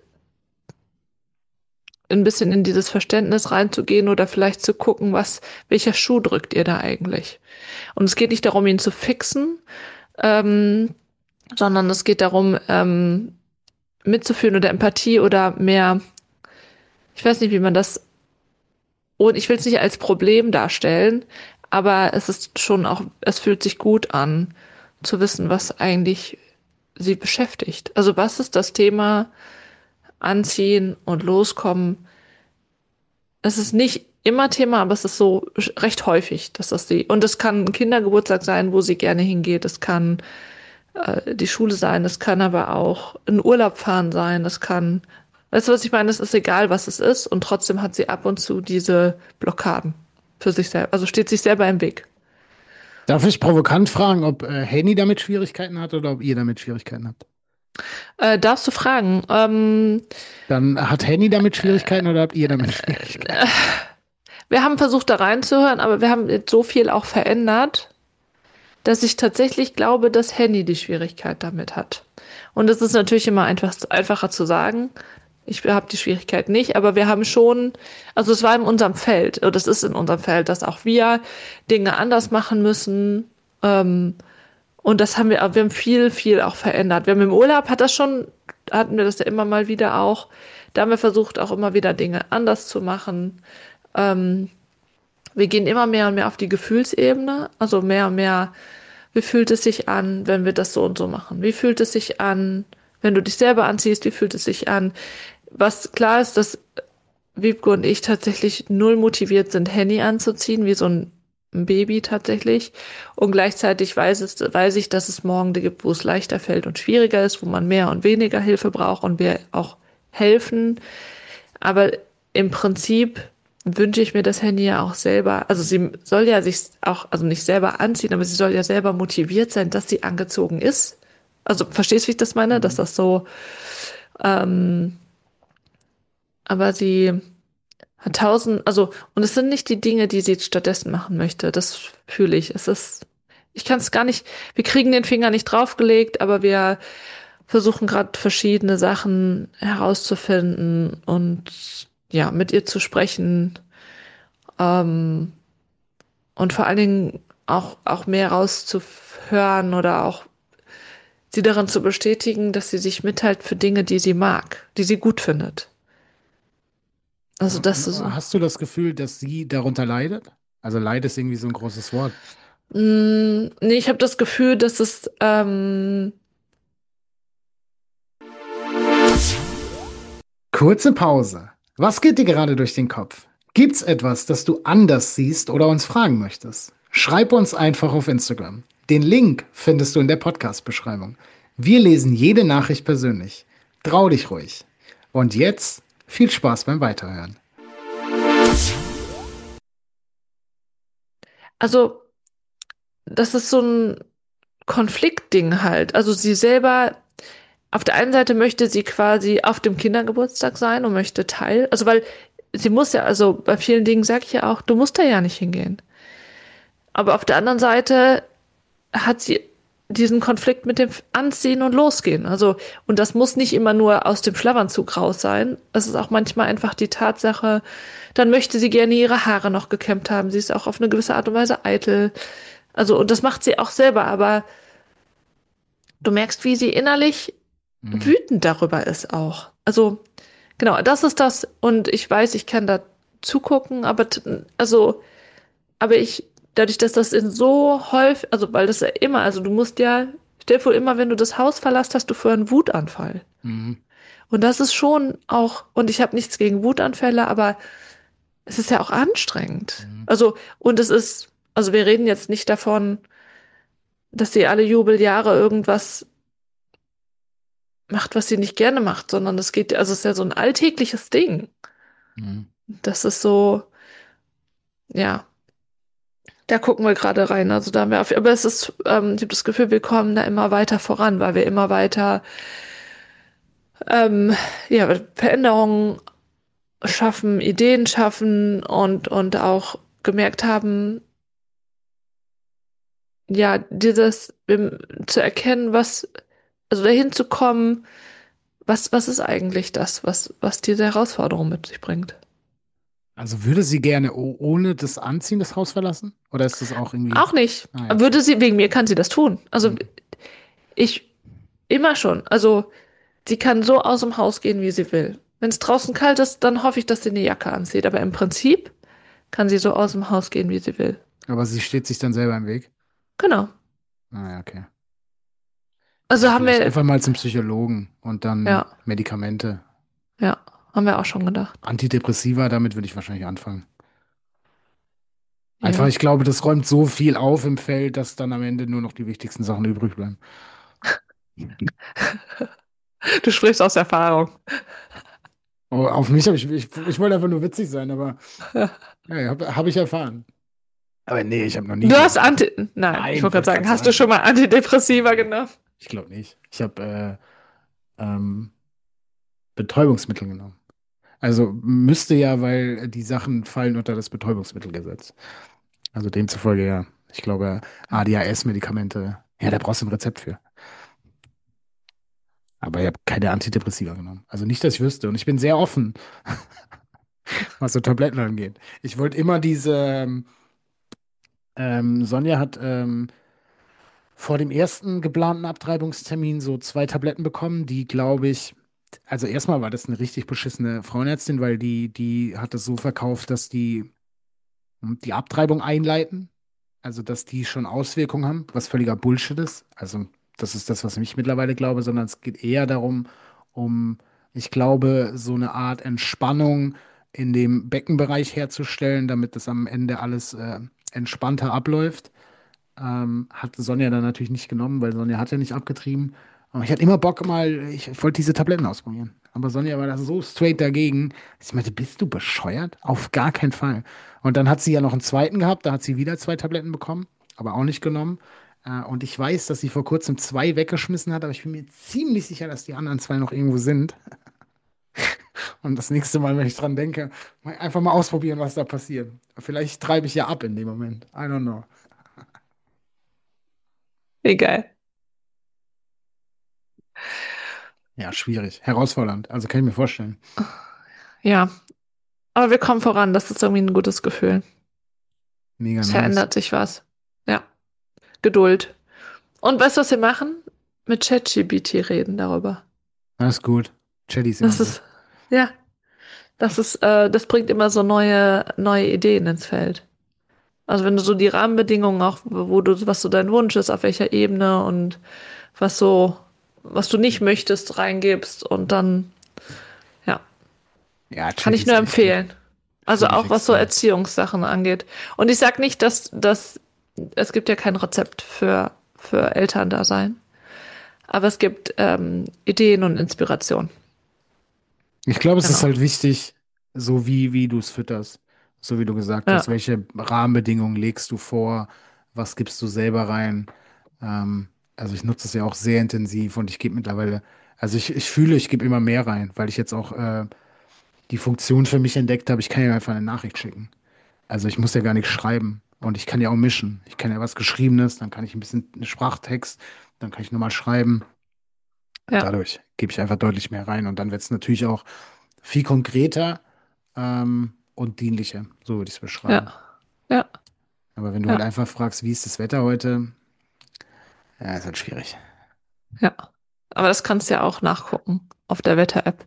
ein bisschen in dieses Verständnis reinzugehen oder vielleicht zu gucken, welcher Schuh drückt ihr da eigentlich? Und es geht nicht darum, ihn zu fixen, ähm, sondern es geht darum, mitzufühlen oder Empathie oder mehr, ich weiß nicht, wie man das, und ich will es nicht als Problem darstellen, aber es ist schon auch, es fühlt sich gut an, zu wissen, was eigentlich sie beschäftigt. Also was ist das Thema Anziehen und Loskommen? Es ist nicht immer Thema, aber es ist so recht häufig, dass das sie, und es kann ein Kindergeburtstag sein, wo sie gerne hingeht, es kann die Schule sein, es kann aber auch ein Urlaub fahren sein, es kann, weißt du, was ich meine? Es ist egal, was es ist, und trotzdem hat sie ab und zu diese Blockaden für sich selbst, also steht sich selber im Weg. Darf ich provokant fragen, ob Henny damit Schwierigkeiten hat oder ob ihr damit Schwierigkeiten habt? Darfst du fragen? Dann hat Henny damit Schwierigkeiten oder habt ihr damit Schwierigkeiten? Wir haben versucht, da reinzuhören, aber wir haben jetzt so viel auch verändert, dass ich tatsächlich glaube, dass Henny die Schwierigkeit damit hat. Und es ist natürlich immer einfacher zu sagen. Ich habe die Schwierigkeit nicht, aber wir haben schon, also es war in unserem Feld, oder es ist in unserem Feld, dass auch wir Dinge anders machen müssen. Und das haben wir haben viel, viel auch verändert. Wir haben im Urlaub hatten wir das ja immer mal wieder auch. Da haben wir versucht, auch immer wieder Dinge anders zu machen. Ähm, Wir gehen immer mehr und mehr auf die Gefühlsebene, also mehr und mehr, wie fühlt es sich an, wenn wir das so und so machen? Wie fühlt es sich an, wenn du dich selber anziehst? Wie fühlt es sich an? Was klar ist, dass Wiebke und ich tatsächlich null motiviert sind, Henny anzuziehen, wie so ein Baby tatsächlich. Und gleichzeitig weiß ich, dass es Morgen gibt, wo es leichter fällt und schwieriger ist, wo man mehr und weniger Hilfe braucht und wir auch helfen. Aber im Prinzip wünsche ich mir das Handy ja auch selber. Also sie soll ja sich auch, also nicht selber anziehen, aber sie soll ja selber motiviert sein, dass sie angezogen ist. Also verstehst du, wie ich das meine? Dass Mhm. das so, ähm, aber sie hat tausend, also, und es sind nicht die Dinge, die sie stattdessen machen möchte. Das fühle ich. Ich kann es gar nicht, wir kriegen den Finger nicht draufgelegt, aber wir versuchen gerade verschiedene Sachen herauszufinden und ja, mit ihr zu sprechen, ähm, und vor allen Dingen auch mehr rauszuhören oder auch sie darin zu bestätigen, dass sie sich mitteilt für Dinge, die sie mag, die sie gut findet. Also das ist so. Hast du das Gefühl, dass sie darunter leidet? Also Leid ist irgendwie so ein großes Wort. Nee, ich habe das Gefühl, dass Kurze Pause. Was geht dir gerade durch den Kopf? Gibt's etwas, das du anders siehst oder uns fragen möchtest? Schreib uns einfach auf Instagram. Den Link findest du in der Podcast-Beschreibung. Wir lesen jede Nachricht persönlich. Trau dich ruhig. Und jetzt viel Spaß beim Weiterhören. also das ist so ein Konfliktding halt. Also sie selber, auf der einen Seite möchte sie quasi auf dem Kindergeburtstag sein und möchte also weil sie muss ja, also bei vielen Dingen sage ich ja auch, du musst da ja nicht hingehen. Aber auf der anderen Seite hat sie diesen Konflikt mit dem Anziehen und Losgehen. Also, und das muss nicht immer nur aus dem Schlafanzug raus sein. Es ist auch manchmal einfach die Tatsache, dann möchte sie gerne ihre Haare noch gekämmt haben. Sie ist auch auf eine gewisse Art und Weise eitel. Also, und das macht sie auch selber, aber du merkst, wie sie innerlich Mhm. wütend darüber ist auch. Also, genau, das ist das. Und ich weiß, ich kann da zugucken, also, aber dadurch, dass das in so häufig, also, weil das ja immer, also du musst ja, stell dir vor, immer wenn du das Haus verlässt, hast du vorher einen Wutanfall. Mhm. Und das ist schon auch, und ich habe nichts gegen Wutanfälle, aber es ist ja auch anstrengend. Mhm. Also, und also wir reden jetzt nicht davon, dass sie alle Jubeljahre irgendwas macht, was sie nicht gerne macht, sondern also es ist ja so ein alltägliches Ding. Mhm. Das ist so, ja, da gucken wir gerade rein. Also da haben wir aber ich habe das Gefühl, wir kommen da immer weiter voran, weil wir immer weiter, ähm, ja, Veränderungen schaffen, Ideen schaffen und auch gemerkt haben, ja, zu erkennen, also dahin zu kommen, was ist eigentlich das, was diese Herausforderung mit sich bringt. Also würde sie gerne ohne das Anziehen das Haus verlassen? Oder ist das auch irgendwie. Auch nicht. Ah, ja, okay. Würde sie, wegen mir kann sie das tun. Also Hm. ich immer schon. Also sie kann so aus dem Haus gehen, wie sie will. Wenn es draußen kalt ist, dann hoffe ich, dass sie eine Jacke anzieht. Aber im Prinzip kann sie so aus dem Haus gehen, wie sie will. Aber sie steht sich dann selber im Weg. Genau. Ah, ja, okay. Also Ja, haben vielleicht wir, einfach mal zum Psychologen und dann ja, Medikamente. ja, haben wir auch schon gedacht. Antidepressiva, damit würde ich wahrscheinlich anfangen. Einfach, Ja. ich glaube, das räumt so viel auf im Feld, dass dann am Ende nur noch die wichtigsten Sachen übrig bleiben. Du sprichst aus Erfahrung. Oh, auf mich habe ich wollte einfach nur witzig sein, aber ja, hab ich erfahren. Aber nee, ich habe noch nie Du hast Therapie. Nein, ich Nein, wollte gerade wollte gerade sagen, hast du schon sagen. mal Antidepressiva genommen? Ich glaube nicht. Ich habe Betäubungsmittel genommen. Also müsste ja, weil die Sachen fallen unter das Betäubungsmittelgesetz. Also demzufolge ja. Ich glaube, ADHS-Medikamente, ja, da brauchst du ein Rezept für. Aber ich habe keine Antidepressiva genommen. Also nicht, dass ich wüsste. Und ich bin sehr offen, was so Tabletten angeht. Ich wollte immer Sonja hat vor dem ersten geplanten Abtreibungstermin so 2 Tabletten bekommen, die, glaube ich, also erstmal war das eine richtig beschissene Frauenärztin, weil die hat es so verkauft, dass die Abtreibung einleiten, also dass die schon Auswirkungen haben, was völliger Bullshit ist. Also das ist das, was ich mittlerweile glaube, sondern es geht eher darum, um, ich glaube, so eine Art Entspannung in dem Beckenbereich herzustellen, damit das am Ende alles entspannter abläuft. Hat Sonja dann natürlich nicht genommen, weil Sonja hat ja nicht abgetrieben. Aber ich hatte immer Bock mal, ich wollte diese Tabletten ausprobieren. Aber Sonja war da so straight dagegen. Ich meinte, bist du bescheuert? Auf gar keinen Fall. Und dann hat sie ja noch einen zweiten gehabt, da hat sie wieder 2 Tabletten bekommen, aber auch nicht genommen. Und ich weiß, dass sie vor kurzem 2 weggeschmissen hat, aber ich bin mir ziemlich sicher, dass die anderen 2 noch irgendwo sind. Und das nächste Mal, wenn ich dran denke, einfach mal ausprobieren, was da passiert. Vielleicht treibe ich ja ab in dem Moment. I don't know. Egal. Ja, schwierig. Herausfordernd. Also kann ich mir vorstellen. Ja, aber wir kommen voran. Das ist irgendwie ein gutes Gefühl. Mega Es nice. verändert sich was. Ja, Geduld. Und weißt du, was wir machen? Mit ChatGPT reden darüber. Alles gut. Chatty ist immer Das gut. ist, ja, das bringt immer so neue Ideen ins Feld. Also wenn du so die Rahmenbedingungen auch, was so dein Wunsch ist, auf welcher Ebene und was du nicht möchtest, reingibst und dann, ja, Ja, kann Chatty ich ist nur echt gut. empfehlen. Also Fühle ich auch was so extrem. Erziehungssachen angeht. Und ich sag nicht, dass es gibt ja kein Rezept für Elterndasein, aber es gibt Ideen und Inspiration. Ich glaube, es ist Genau. halt wichtig, so wie du es fütterst. So wie du gesagt hast, Ja, welche Rahmenbedingungen legst du vor, was gibst du selber rein. Also ich nutze es ja auch sehr intensiv und ich gebe mittlerweile, also ich fühle, ich gebe immer mehr rein, weil ich jetzt auch die Funktion für mich entdeckt habe, ich kann ja einfach eine Nachricht schicken. Also ich muss ja gar nichts schreiben und ich kann ja auch mischen. Ich kann ja was Geschriebenes, dann kann ich ein bisschen einen Sprachtext, dann kann ich nochmal schreiben. ja, Dadurch gebe ich einfach deutlich mehr rein und dann wird es natürlich auch viel konkreter und dienlicher, so würde ich es ja, beschreiben. ja, Aber wenn du halt ja, einfach fragst, wie ist das Wetter heute, ja, ist halt schwierig. ja. Aber das kannst du ja auch nachgucken auf der Wetter-App.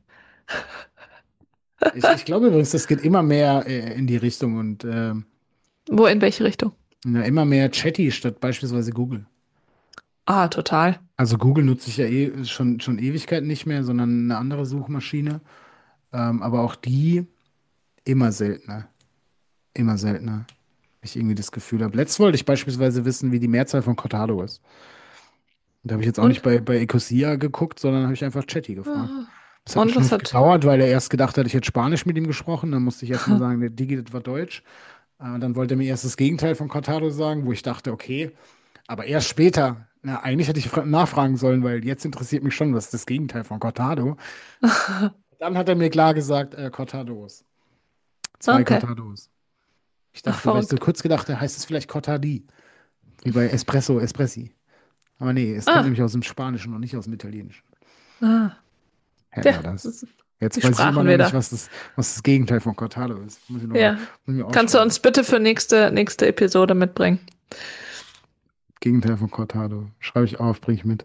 Ich glaube übrigens, das geht immer mehr in die Richtung und Wo, in welche Richtung? ja, immer mehr Chatty statt beispielsweise Google. Ah, total. Also Google nutze ich ja schon Ewigkeiten nicht mehr, sondern eine andere Suchmaschine. Aber auch die immer seltener. Immer seltener. Ich irgendwie das Gefühl habe. Letzt wollte ich beispielsweise wissen, wie die Mehrzahl von Cortado ist. Da habe ich jetzt auch nicht Und? bei Ecosia geguckt, sondern habe ich einfach Chatty gefragt. Ah. Das hat einen Und was Schnuff hat. gedauert, weil er erst gedacht hat, ich hätte Spanisch mit ihm gesprochen. Dann musste ich erstmal sagen, der Digi, das war Deutsch. Dann wollte er mir erst das Gegenteil von Cortado sagen, wo ich dachte, okay, aber erst später. Na, eigentlich hätte ich nachfragen sollen, weil jetzt interessiert mich schon, was ist das Gegenteil von Cortado. Dann hat er mir klar gesagt, Cortados. 2 Okay. Cortados. Ich Ach, dachte, weil ich so verrückt. kurz gedacht habe, heißt es vielleicht Cortadi. Wie bei Espresso, Espressi. Aber nee, es kommt Ah, nämlich aus dem Spanischen und nicht aus dem Italienischen. ah. Hätten Ja, wir das. Wie Jetzt weiß ich immer sprachen noch wir nicht, da? was das Gegenteil von Cortado ist. Ja. Muss ich mir Kannst du aufschreiben. uns bitte für nächste Episode mitbringen? Gegenteil von Cortado. Schreibe ich auf, bringe ich mit.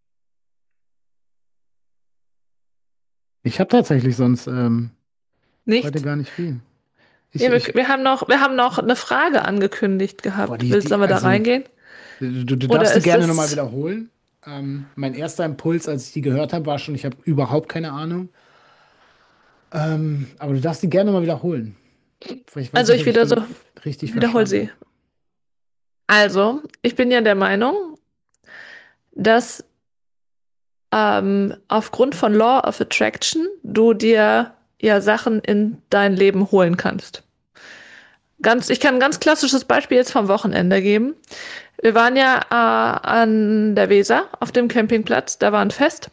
Ich habe tatsächlich sonst heute Nicht? gar nicht viel. Ja, Ich, wir haben noch eine Frage angekündigt boah, gehabt. Sollen wir da also, reingehen? du Oder darfst die ist gerne nochmal es, wiederholen. Mein erster Impuls, als ich die gehört habe, war schon, ich habe überhaupt keine Ahnung. Aber du darfst die gerne mal wiederholen. Ich weiß also nicht, ich ob ich wieder so, die richtig wiederhol verstanden sie. habe. Also, ich bin ja der Meinung, dass aufgrund von Law of Attraction du dir ja Sachen in dein Leben holen kannst. Ich kann ein ganz klassisches Beispiel jetzt vom Wochenende geben. Wir waren ja an der Weser auf dem Campingplatz, da war ein Fest.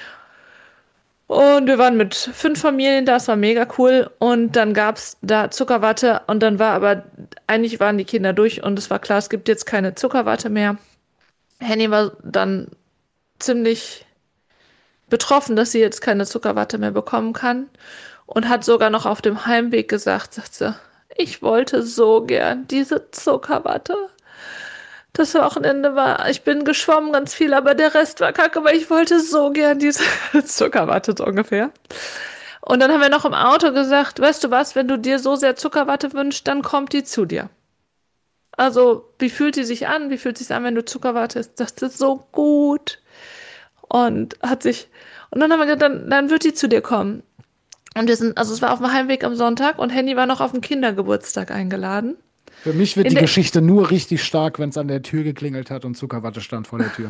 Und wir waren mit 5 Familien da, es war mega cool. Und dann gab's da Zuckerwatte und dann war aber, eigentlich waren die Kinder durch und es war klar, es gibt jetzt keine Zuckerwatte mehr. Henny war dann ziemlich betroffen, dass sie jetzt keine Zuckerwatte mehr bekommen kann und hat sogar noch auf dem Heimweg gesagt, sagt sie, ich wollte so gern diese Zuckerwatte. Das Wochenende war, ich bin geschwommen ganz viel, aber der Rest war kacke, weil ich wollte so gern diese Zuckerwatte so ungefähr. Und dann haben wir noch im Auto gesagt, weißt du was, wenn du dir so sehr Zuckerwatte wünschst, dann kommt die zu dir. Also, wie fühlt die sich an? Wie fühlt es sich an, wenn du Zuckerwatte isst? Das ist so gut. Und und dann haben wir gesagt, dann wird die zu dir kommen. Und also es war auf dem Heimweg am Sonntag und Henny war noch auf dem Kindergeburtstag eingeladen. Für mich wird In die der, Geschichte nur richtig stark, wenn es an der Tür geklingelt hat und Zuckerwatte stand vor der Tür.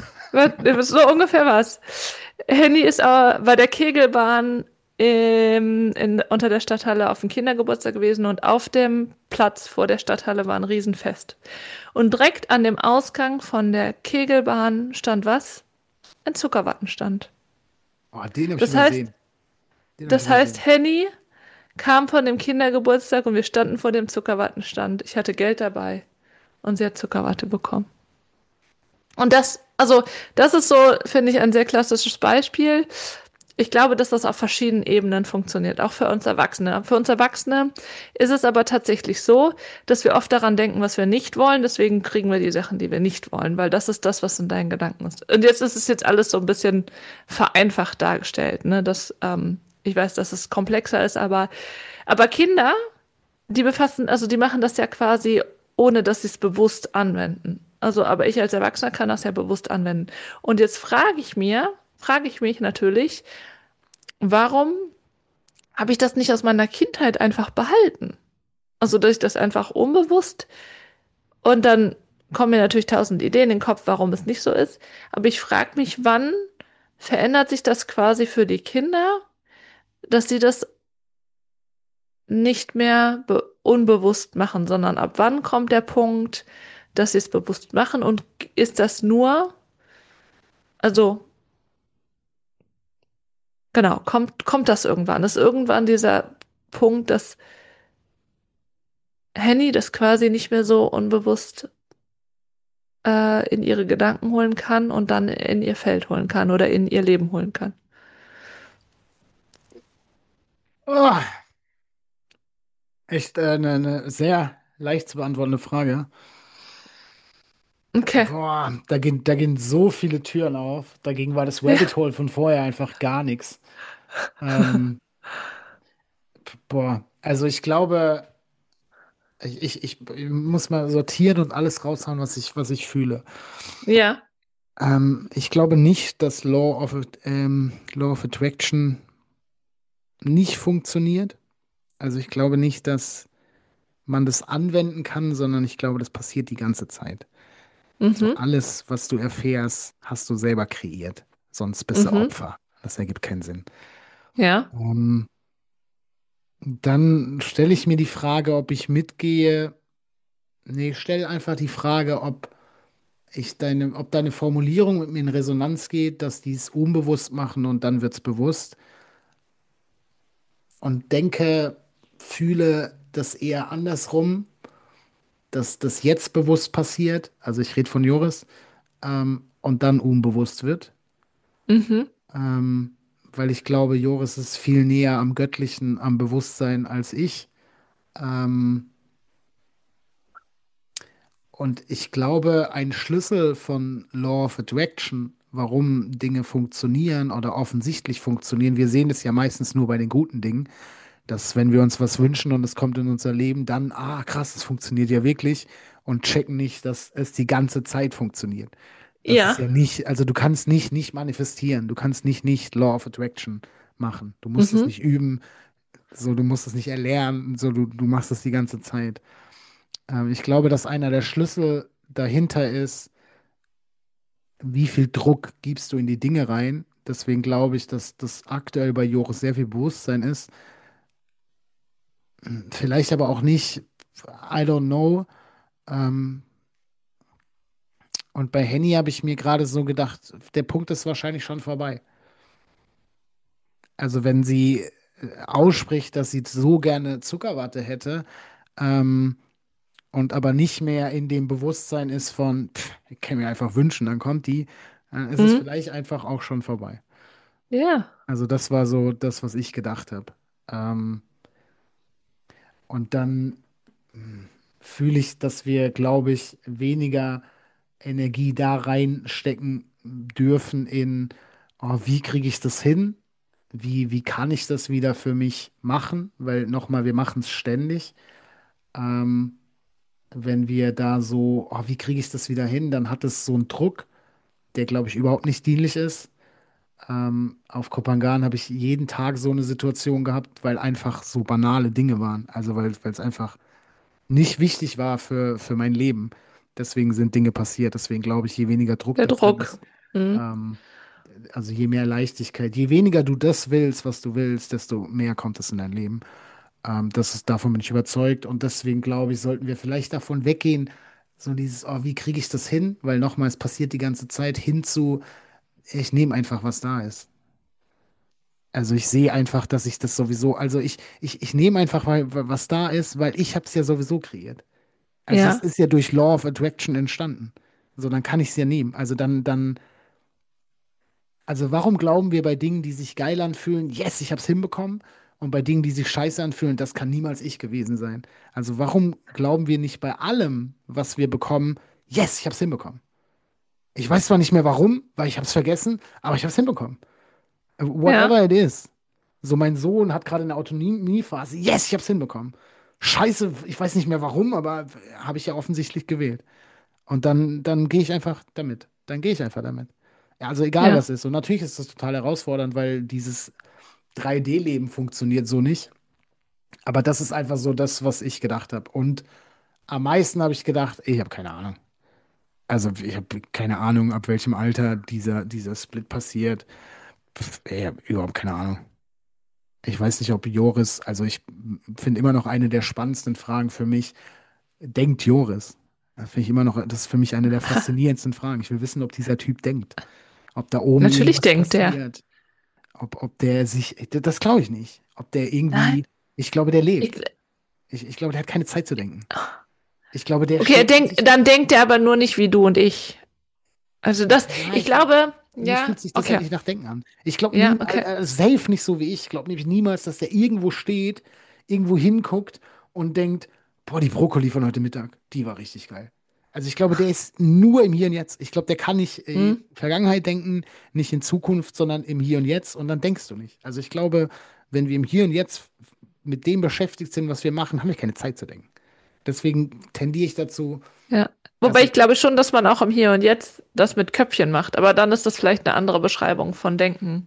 so ungefähr was. Henny ist aber bei der Kegelbahn unter der Stadthalle auf dem Kindergeburtstag gewesen und auf dem Platz vor der Stadthalle war ein Riesenfest. Und direkt an dem Ausgang von der Kegelbahn stand was? Ein Zuckerwattenstand. Oh, den habe ich Das heißt, übersehen. Den habe ich das heißt, übersehen. Henny kam von dem Kindergeburtstag und wir standen vor dem Zuckerwattenstand. Ich hatte Geld dabei und sie hat Zuckerwatte bekommen. Und das ist so, finde ich, ein sehr klassisches Beispiel. Ich glaube, dass das auf verschiedenen Ebenen funktioniert, auch für uns Erwachsene. Für uns Erwachsene ist es aber tatsächlich so, dass wir oft daran denken, was wir nicht wollen. Deswegen kriegen wir die Sachen, die wir nicht wollen, weil das ist das, was in deinen Gedanken ist. Und jetzt ist es jetzt alles so ein bisschen vereinfacht dargestellt, ne? Ich weiß, dass es komplexer ist, aber Kinder, also die machen das ja quasi, ohne dass sie es bewusst anwenden. Also, aber ich als Erwachsener kann das ja bewusst anwenden. Und jetzt frage ich mich natürlich, warum habe ich das nicht aus meiner Kindheit einfach behalten? Also, dass ich das einfach unbewusst und dann kommen mir natürlich tausend Ideen in den Kopf, warum es nicht so ist. Aber ich frage mich, wann verändert sich das quasi für die Kinder, dass sie das nicht mehr unbewusst machen, sondern ab wann kommt der Punkt, dass sie es bewusst machen und ist das nur, also genau, kommt das irgendwann? Ist irgendwann dieser Punkt, dass Henny das quasi nicht mehr so unbewusst in ihre Gedanken holen kann und dann in ihr Feld holen kann oder in ihr Leben holen kann? Oh, echt eine sehr leicht zu beantwortende Frage. Okay. Boah, da gehen so viele Türen auf. Dagegen war das Ja. Rabbit Hole von vorher einfach gar nichts. Ähm, boah, also ich glaube, ich muss mal sortieren und alles raushauen, was ich fühle. Ja. Ich glaube nicht, dass Law of Attraction nicht funktioniert. Also ich glaube nicht, dass man das anwenden kann, sondern ich glaube, das passiert die ganze Zeit. So Mhm. alles, was du erfährst, hast du selber kreiert. Sonst bist du Mhm. Opfer. Das ergibt keinen Sinn. Ja. Ähm, Dann stelle ich mir die Frage, ob ich mitgehe. Nee, stell einfach die Frage, ob deine Formulierung mit mir in Resonanz geht, dass die es unbewusst machen und dann wird es bewusst. Und fühle das eher andersrum, dass das jetzt bewusst passiert. Also ich rede von Joris, und dann unbewusst wird. Mhm. Ähm, weil ich glaube, Joris ist viel näher am Göttlichen, am Bewusstsein als ich. Ähm, und ich glaube, ein Schlüssel von Law of Attraction, warum Dinge funktionieren oder offensichtlich funktionieren, wir sehen es ja meistens nur bei den guten Dingen, dass wenn wir uns was wünschen und es kommt in unser Leben, dann, krass, es funktioniert ja wirklich und checken nicht, dass es die ganze Zeit funktioniert. Das ist Ja. ja nicht, also du kannst nicht manifestieren, du kannst nicht Law of Attraction machen. Du musst es Mhm. nicht üben, so, du musst es nicht erlernen, so, du machst es die ganze Zeit. Ich glaube, dass einer der Schlüssel dahinter ist, wie viel Druck gibst du in die Dinge rein. Deswegen glaube ich, dass das aktuell bei Joris sehr viel Bewusstsein ist. Vielleicht aber auch nicht, I don't know. Ähm, und bei Henny habe ich mir gerade so gedacht, der Punkt ist wahrscheinlich schon vorbei. Also wenn sie ausspricht, dass sie so gerne Zuckerwatte hätte, ähm, und aber nicht mehr in dem Bewusstsein ist von, ich kann mir einfach wünschen, dann kommt die, dann ist es Mhm. vielleicht einfach auch schon vorbei. Ja. Also das war so das, was ich gedacht habe. Ähm, und dann fühle ich, dass wir, glaube ich, weniger Energie da reinstecken dürfen in, oh, wie kriege ich das hin? Wie kann ich das wieder für mich machen? Weil nochmal, wir machen es ständig. Ähm, wenn wir da so, oh, wie kriege ich das wieder hin? Dann hat es so einen Druck, der, glaube ich, überhaupt nicht dienlich ist. Auf Kopangan habe ich jeden Tag so eine Situation gehabt, weil einfach so banale Dinge waren. Also weil es einfach nicht wichtig war für mein Leben. Deswegen sind Dinge passiert. Deswegen glaube ich, je weniger Druck Der da drin Druck. ist, Mhm. ähm, also je mehr Leichtigkeit, je weniger du das willst, was du willst, desto mehr kommt es in dein Leben. Davon bin ich überzeugt. Und deswegen glaube ich, sollten wir vielleicht davon weggehen, so dieses, oh, wie kriege ich das hin? Weil nochmal, es passiert die ganze Zeit hin zu, ich nehme einfach, was da ist. Also ich sehe einfach, dass ich das sowieso, also ich nehme einfach, was da ist, weil ich habe es ja sowieso kreiert. Also es Ja. ist ja durch Law of Attraction entstanden. So, dann kann ich es ja nehmen. Also warum glauben wir bei Dingen, die sich geil anfühlen, yes, ich habe es hinbekommen? Und bei Dingen, die sich scheiße anfühlen, das kann niemals ich gewesen sein. Also warum glauben wir nicht bei allem, was wir bekommen, yes, ich habe es hinbekommen? Ich weiß zwar nicht mehr warum, weil ich habe es vergessen, aber ich habe es hinbekommen. Ja. Whatever it is. So, mein Sohn hat gerade eine Autonomiephase. Yes, ich habe es hinbekommen. Scheiße, ich weiß nicht mehr warum, aber habe ich ja offensichtlich gewählt. Und dann gehe ich einfach damit. Dann gehe ich einfach damit. Ja, also egal Ja. was ist. Und natürlich ist das total herausfordernd, weil dieses 3D-Leben funktioniert so nicht. Aber das ist einfach so das, was ich gedacht habe. Und am meisten habe ich gedacht, ich habe keine Ahnung. Also ich habe keine Ahnung, ab welchem Alter dieser Split passiert. Ich habe überhaupt keine Ahnung. Ich weiß nicht, ob Joris, also ich finde immer noch eine der spannendsten Fragen für mich, denkt Joris? Das finde ich immer noch, das ist für mich eine der faszinierendsten Fragen. Ich will wissen, ob dieser Typ denkt. Ob da oben Natürlich irgendwas denkt der. passiert. Ob der sich, das glaube ich nicht. Ob der Nein. irgendwie, ich glaube, der Ich, lebt. Ich glaube, der hat keine Zeit zu denken. Ich glaube, der okay, steht in sich. dann denkt er aber nur nicht wie du und ich. Also das, ich Nein, glaube, für mich ja, fühlt sich das halt okay. nicht nach Denken an. Ich glaube Ja, niemals, okay. safe nicht so wie ich. Ich glaube nämlich niemals, dass der irgendwo steht, irgendwo hinguckt und denkt, boah, die Brokkoli von heute Mittag, die war richtig geil. Also ich glaube, der ist nur im Hier und Jetzt. Ich glaube, der kann nicht Hm? Vergangenheit denken, nicht in Zukunft, sondern im Hier und Jetzt und dann denkst du nicht. Also ich glaube, wenn wir im Hier und Jetzt mit dem beschäftigt sind, was wir machen, haben wir keine Zeit zu denken. Deswegen tendiere ich dazu, Ja. dass Wobei ich glaube schon, dass man auch im Hier und Jetzt das mit Köpfchen macht, aber dann ist das vielleicht eine andere Beschreibung von Denken.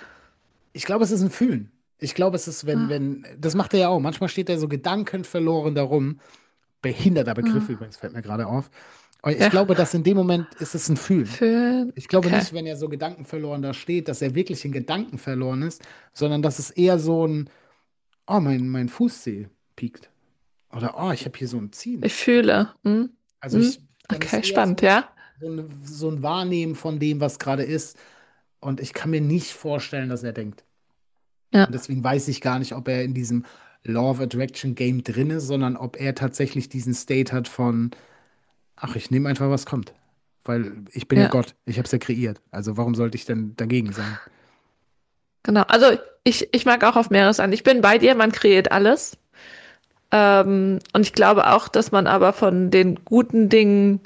ich glaube, es ist ein Fühlen. Ich glaube, es ist, Ah, das macht er ja auch. Manchmal steht er so gedankenverloren darum. Behinderter Begriff ah. übrigens, fällt mir gerade auf. Aber ich Ja. glaube, dass in dem Moment ist es ein Fühlen. Für, Ich glaube okay. nicht, wenn er so gedankenverloren da steht, dass er wirklich in Gedanken verloren ist, sondern dass es eher so ein, oh, mein Fußzeh piekt. Oder, oh, ich habe hier so ein Ziehen. Ich fühle. Hm? Also Hm? dann ist Okay, eher spannend, so, ja? so ein Wahrnehmen von dem, was gerade ist. Und ich kann mir nicht vorstellen, dass er denkt. Und Ja, deswegen weiß ich gar nicht, ob er in diesem Law of Attraction Game drin ist, sondern ob er tatsächlich diesen State hat von, ach, ich nehme einfach, was kommt. Weil ich bin ja ja, Gott, ich habe es ja kreiert. Also warum sollte ich denn dagegen sein? Genau. Also ich mag auch auf Meeres sein. Ich bin bei dir, man kreiert alles. Und ich glaube auch, dass man aber von den guten Dingen,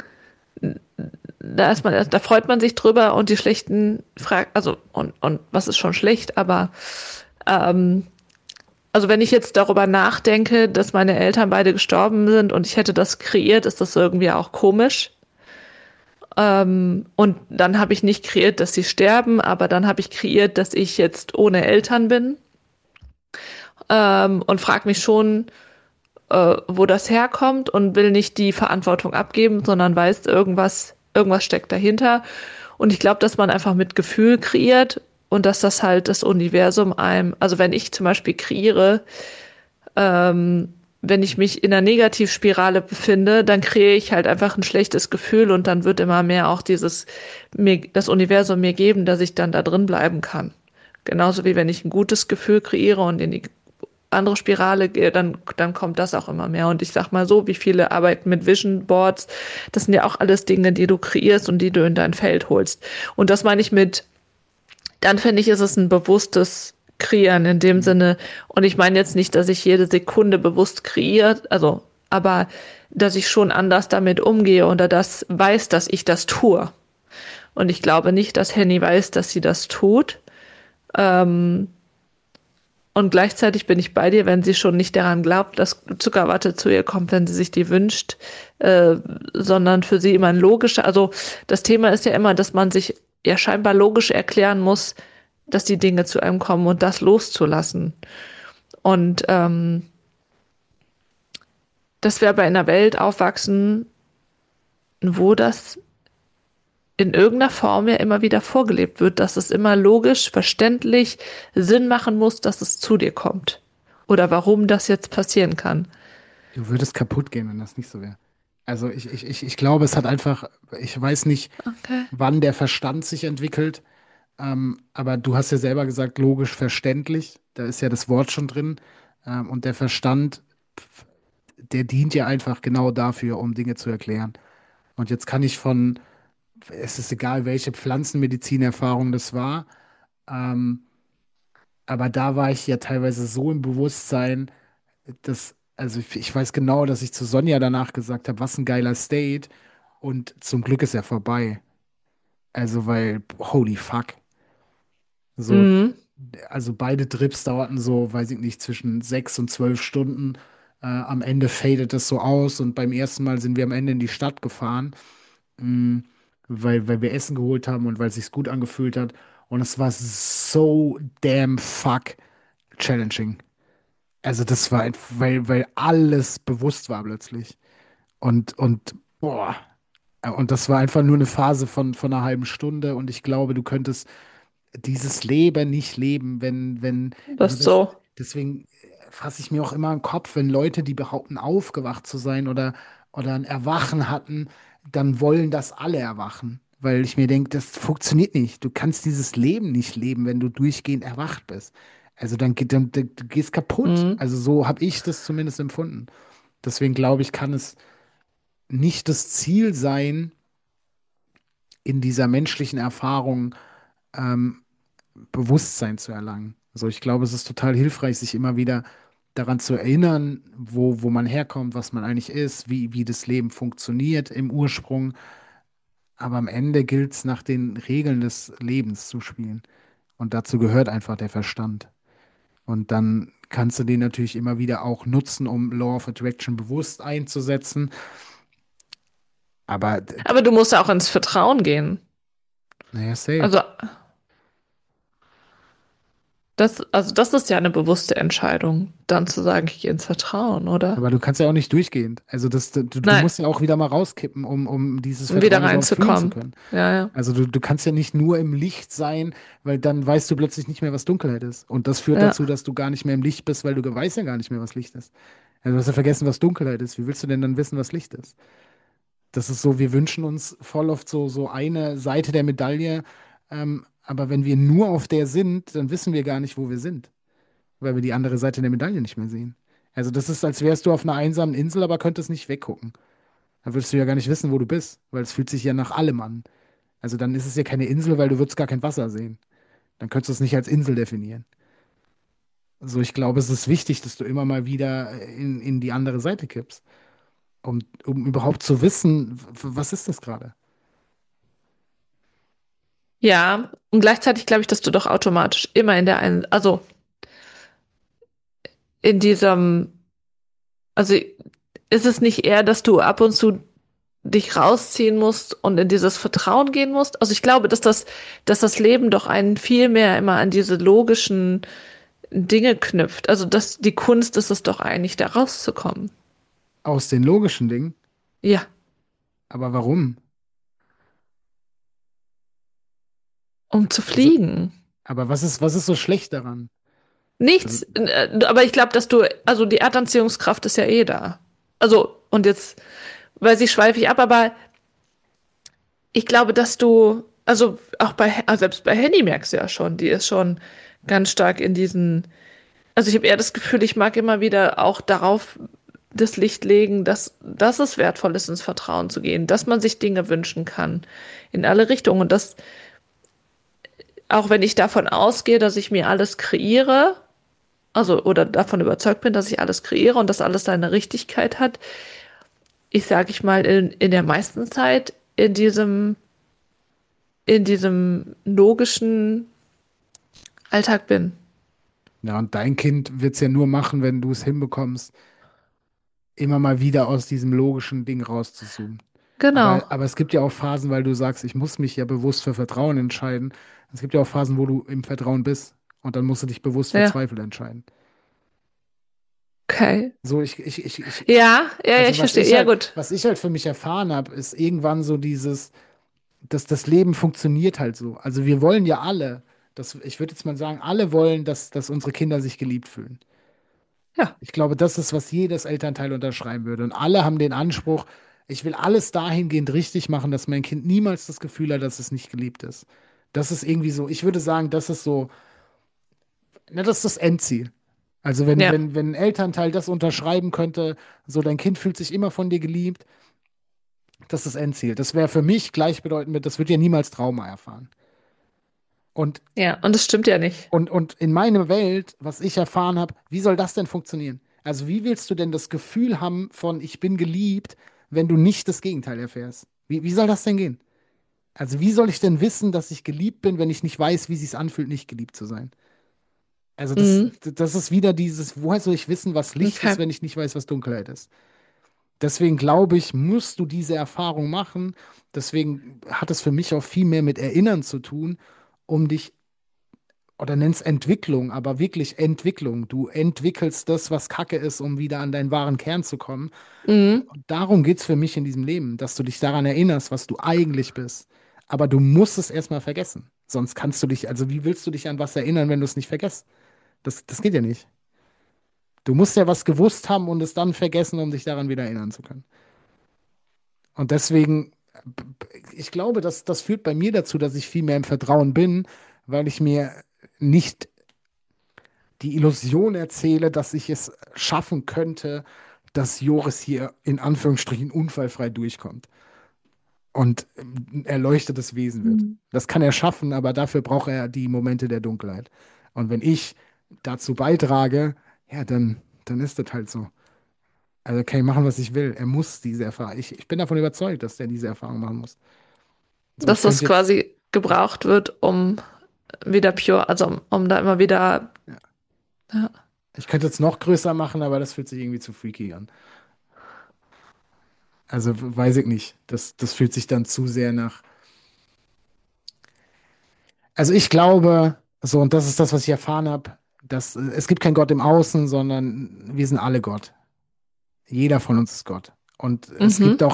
da freut man sich drüber und die schlechten fragt, also, und was ist schon schlecht, aber ähm, also wenn ich jetzt darüber nachdenke, dass meine Eltern beide gestorben sind und ich hätte das kreiert, ist das irgendwie auch komisch. Und dann habe ich nicht kreiert, dass sie sterben, aber dann habe ich kreiert, dass ich jetzt ohne Eltern bin. Und frage mich schon, wo das herkommt und will nicht die Verantwortung abgeben, sondern weiß, irgendwas steckt dahinter. Und ich glaube, dass man einfach mit Gefühl kreiert und dass das halt das Universum einem, also wenn ich zum Beispiel kreiere, wenn ich mich in einer Negativspirale befinde, dann kreiere ich halt einfach ein schlechtes Gefühl und dann wird immer mehr auch das Universum mir geben, dass ich dann da drin bleiben kann. Genauso wie wenn ich ein gutes Gefühl kreiere und in die andere Spirale gehe, dann kommt das auch immer mehr. Und ich sag mal so, wie viele arbeiten mit Vision Boards, das sind ja auch alles Dinge, die du kreierst und die du in dein Feld holst. Und das meine ich mit, dann finde ich, ist es ein bewusstes Kreieren in dem Mhm. Sinne. Und ich meine jetzt nicht, dass ich jede Sekunde bewusst kreiert, also, aber dass ich schon anders damit umgehe oder das weiß, dass ich das tue. Und ich glaube nicht, dass Henny weiß, dass sie das tut. Ähm, Und gleichzeitig bin ich bei dir, wenn sie schon nicht daran glaubt, dass Zuckerwatte zu ihr kommt, wenn sie sich die wünscht, äh, sondern für sie immer ein logischer. Also das Thema ist ja immer, dass man sich ja scheinbar logisch erklären muss, dass die Dinge zu einem kommen und das loszulassen. Und dass wir aber in einer Welt aufwachsen, wo das in irgendeiner Form ja immer wieder vorgelebt wird, dass es immer logisch, verständlich Sinn machen muss, dass es zu dir kommt. Oder warum das jetzt passieren kann. Du würdest kaputt gehen, wenn das nicht so wäre. Also ich glaube, es hat einfach, ich weiß nicht, Okay. wann der Verstand sich entwickelt, aber du hast ja selber gesagt, logisch verständlich, da ist ja das Wort schon drin. Und der Verstand, der dient ja einfach genau dafür, um Dinge zu erklären. Und jetzt kann ich es ist egal, welche Pflanzenmedizinerfahrung das war, ähm, aber da war ich ja teilweise so im Bewusstsein, also ich weiß genau, dass ich zu Sonja danach gesagt habe, was ein geiler State. Und zum Glück ist er vorbei. Also, weil, holy fuck. So, Mhm. also beide Trips dauerten so, weiß ich nicht, zwischen 6 und 12 Stunden. Am Ende fadet es so aus und beim ersten Mal sind wir am Ende in die Stadt gefahren, mh, weil wir Essen geholt haben und weil es sich gut angefühlt hat. Und es war so damn fuck challenging. Also das war, weil alles bewusst war plötzlich. Boah. Und das war einfach nur eine Phase von einer halben Stunde. Und ich glaube, du könntest dieses Leben nicht leben, Das ist so. deswegen fasse ich mir auch immer an den Kopf, wenn Leute, die behaupten, aufgewacht zu sein oder ein Erwachen hatten, dann wollen das alle erwachen. Weil ich mir denke, das funktioniert nicht. Du kannst dieses Leben nicht leben, wenn du durchgehend erwacht bist. Also du gehst kaputt. Mhm. Also so habe ich das zumindest empfunden. Deswegen glaube ich, kann es nicht das Ziel sein, in dieser menschlichen Erfahrung ähm, Bewusstsein zu erlangen. Also ich glaube, es ist total hilfreich, sich immer wieder daran zu erinnern, wo man herkommt, was man eigentlich ist, wie das Leben funktioniert im Ursprung. Aber am Ende gilt es, nach den Regeln des Lebens zu spielen. Und dazu gehört einfach der Verstand. Und dann kannst du den natürlich immer wieder auch nutzen, um Law of Attraction bewusst einzusetzen. Aber, Aber du musst auch ins Vertrauen gehen. naja, safe. Also das ist ja eine bewusste Entscheidung, dann zu sagen, ich gehe ins Vertrauen, oder? Aber du kannst ja auch nicht durchgehend. Also du Nein, musst ja auch wieder mal rauskippen, um dieses um wieder Vertrauen überhaupt fühlen zu reinzukommen. können. Ja, ja. Also du kannst ja nicht nur im Licht sein, weil dann weißt du plötzlich nicht mehr, was Dunkelheit ist. Und das führt Ja. dazu, dass du gar nicht mehr im Licht bist, weil du weißt ja gar nicht mehr, was Licht ist. Also du hast ja vergessen, was Dunkelheit ist. Wie willst du denn dann wissen, was Licht ist? Das ist so, wir wünschen uns voll oft so eine Seite der Medaille, aber wenn wir nur auf der sind, dann wissen wir gar nicht, wo wir sind, weil wir die andere Seite der Medaille nicht mehr sehen. Also das ist, als wärst du auf einer einsamen Insel, aber könntest nicht weggucken. Da würdest du ja gar nicht wissen, wo du bist, weil es fühlt sich ja nach allem an. Also dann ist es ja keine Insel, weil du würdest gar kein Wasser sehen. Dann könntest du es nicht als Insel definieren. So, ich glaube, es ist wichtig, dass du immer mal wieder in die andere Seite kippst, um überhaupt zu wissen, was ist das gerade? Ja, und gleichzeitig glaube ich, dass du doch automatisch immer in der einen, also in diesem, also ist es nicht eher, dass du ab und zu dich rausziehen musst und in dieses Vertrauen gehen musst? Also ich glaube, dass das Leben doch einen viel mehr immer an diese logischen Dinge knüpft. Also dass die Kunst ist es doch eigentlich, da rauszukommen. Aus den logischen Dingen. Ja, Aber warum? um zu Also, fliegen. aber was ist so schlecht daran? Also, Nichts, aber ich glaube, dass du, also die Erdanziehungskraft ist ja eh da. Also, und jetzt, weil sie schweife ich ab, aber ich glaube, dass du, also auch also selbst bei Henny merkst du ja schon, die ist schon ganz stark in diesen, also ich habe eher das Gefühl, ich mag immer wieder auch darauf das Licht legen, dass es wertvoll ist, ins Vertrauen zu gehen, dass man sich Dinge wünschen kann in alle Richtungen und dass, auch wenn ich davon ausgehe, dass ich mir alles kreiere, also oder davon überzeugt bin, dass ich alles kreiere und dass alles seine Richtigkeit hat, ich sage ich mal in der meisten Zeit in diesem logischen Alltag bin. ja, und dein Kind wird es ja nur machen, wenn du es hinbekommst, immer mal wieder aus diesem logischen Ding rauszuzoomen. Aber, Genau. aber es gibt ja auch Phasen, weil du sagst, ich muss mich ja bewusst für Vertrauen entscheiden. Es gibt ja auch Phasen, wo du im Vertrauen bist und dann musst du dich bewusst für Ja. Zweifel entscheiden. Okay. So, Ja, ja, ja, also ich verstehe. Ja, gut. was ich halt für mich erfahren habe, ist irgendwann so dass das Leben funktioniert halt so. Also wir wollen ja alle, ich würde jetzt mal sagen, alle wollen, dass unsere Kinder sich geliebt fühlen. Ja. Ich glaube, das ist, was jedes Elternteil unterschreiben würde. Und alle haben den Anspruch, ich will alles dahingehend richtig machen, dass mein Kind niemals das Gefühl hat, dass es nicht geliebt ist. Das ist irgendwie so, ich würde sagen, das ist so, na, das ist das Endziel. Also Ja. wenn ein Elternteil das unterschreiben könnte, so dein Kind fühlt sich immer von dir geliebt, das ist das Endziel. Das wäre für mich gleichbedeutend mit, das wird ja niemals Trauma erfahren. Und, Ja. Und das stimmt ja nicht. und in meiner Welt, was ich erfahren habe, wie soll das denn funktionieren? Also wie willst du denn das Gefühl haben von ich bin geliebt, wenn du nicht das Gegenteil erfährst? Wie soll das denn gehen? Also wie soll ich denn wissen, dass ich geliebt bin, wenn ich nicht weiß, wie es sich anfühlt, nicht geliebt zu sein? Also Mhm. das ist wieder dieses, woher soll ich wissen, was Licht ist, Okay. wenn ich nicht weiß, was Dunkelheit ist? Deswegen glaube ich, musst du diese Erfahrung machen. Deswegen hat es für mich auch viel mehr mit Erinnern zu tun, um dich, oder nenn's Entwicklung, aber wirklich Entwicklung. Du entwickelst das, was Kacke ist, um wieder an deinen wahren Kern zu kommen. Mhm. Und darum geht es für mich in diesem Leben, dass du dich daran erinnerst, was du eigentlich bist. Aber du musst es erstmal vergessen. Sonst kannst du dich, also wie willst du dich an was erinnern, wenn du es nicht vergisst? Das geht ja nicht. Du musst ja was gewusst haben und es dann vergessen, um dich daran wieder erinnern zu können. Und deswegen, ich glaube, das führt bei mir dazu, dass ich viel mehr im Vertrauen bin, weil ich mir nicht die Illusion erzähle, dass ich es schaffen könnte, dass Joris hier in Anführungsstrichen unfallfrei durchkommt und ein erleuchtetes Wesen wird. Mhm. Das kann er schaffen, aber dafür braucht er die Momente der Dunkelheit. Und wenn ich dazu beitrage, ja, dann ist das halt so. Also kann ich machen, was ich will. Er muss diese Erfahrung. Ich bin davon überzeugt, dass er diese Erfahrung machen muss. So, ich Dass das könnte jetzt, quasi gebraucht wird, um wieder pure, also um da immer wieder, ja, ja. ich könnte jetzt noch größer machen, aber das fühlt sich irgendwie zu freaky an. Also weiß ich nicht. Das fühlt sich dann zu sehr nach. Also ich glaube, so, und das ist das, was ich erfahren habe, dass es gibt keinen Gott im Außen, sondern wir sind alle Gott. Jeder von uns ist Gott. Und Mhm.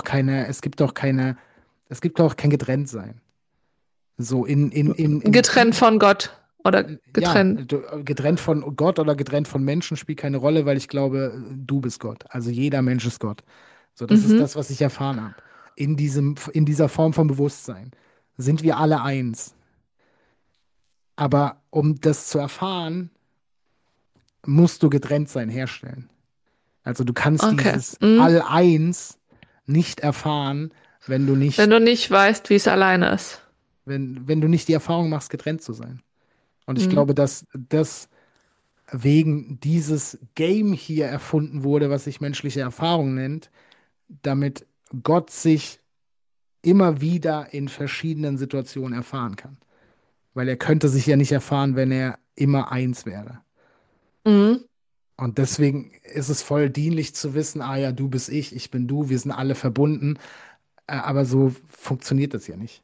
es gibt auch kein Getrenntsein. So Getrennt von Gott oder ja, getrennt. getrennt von Gott oder getrennt von Menschen spielt keine Rolle, weil ich glaube, du bist Gott. Also jeder Mensch ist Gott. So, das ist Mhm. das, was ich erfahren habe. In dieser Form von Bewusstsein sind wir alle eins. Aber um das zu erfahren, musst du Getrenntsein herstellen. Also du kannst Okay. dieses Mhm. All-Eins nicht erfahren, wenn du Wenn nicht, du nicht weißt, wie es alleine ist. wenn du nicht die Erfahrung machst, getrennt zu sein. Und ich Mhm. glaube, dass das wegen dieses Game hier erfunden wurde, was sich menschliche Erfahrung nennt, damit Gott sich immer wieder in verschiedenen Situationen erfahren kann. Weil er könnte sich ja nicht erfahren, wenn er immer eins wäre. Mhm. Und deswegen ist es voll dienlich zu wissen, ah ja, du bist ich bin du, wir sind alle verbunden. Aber so funktioniert das ja nicht.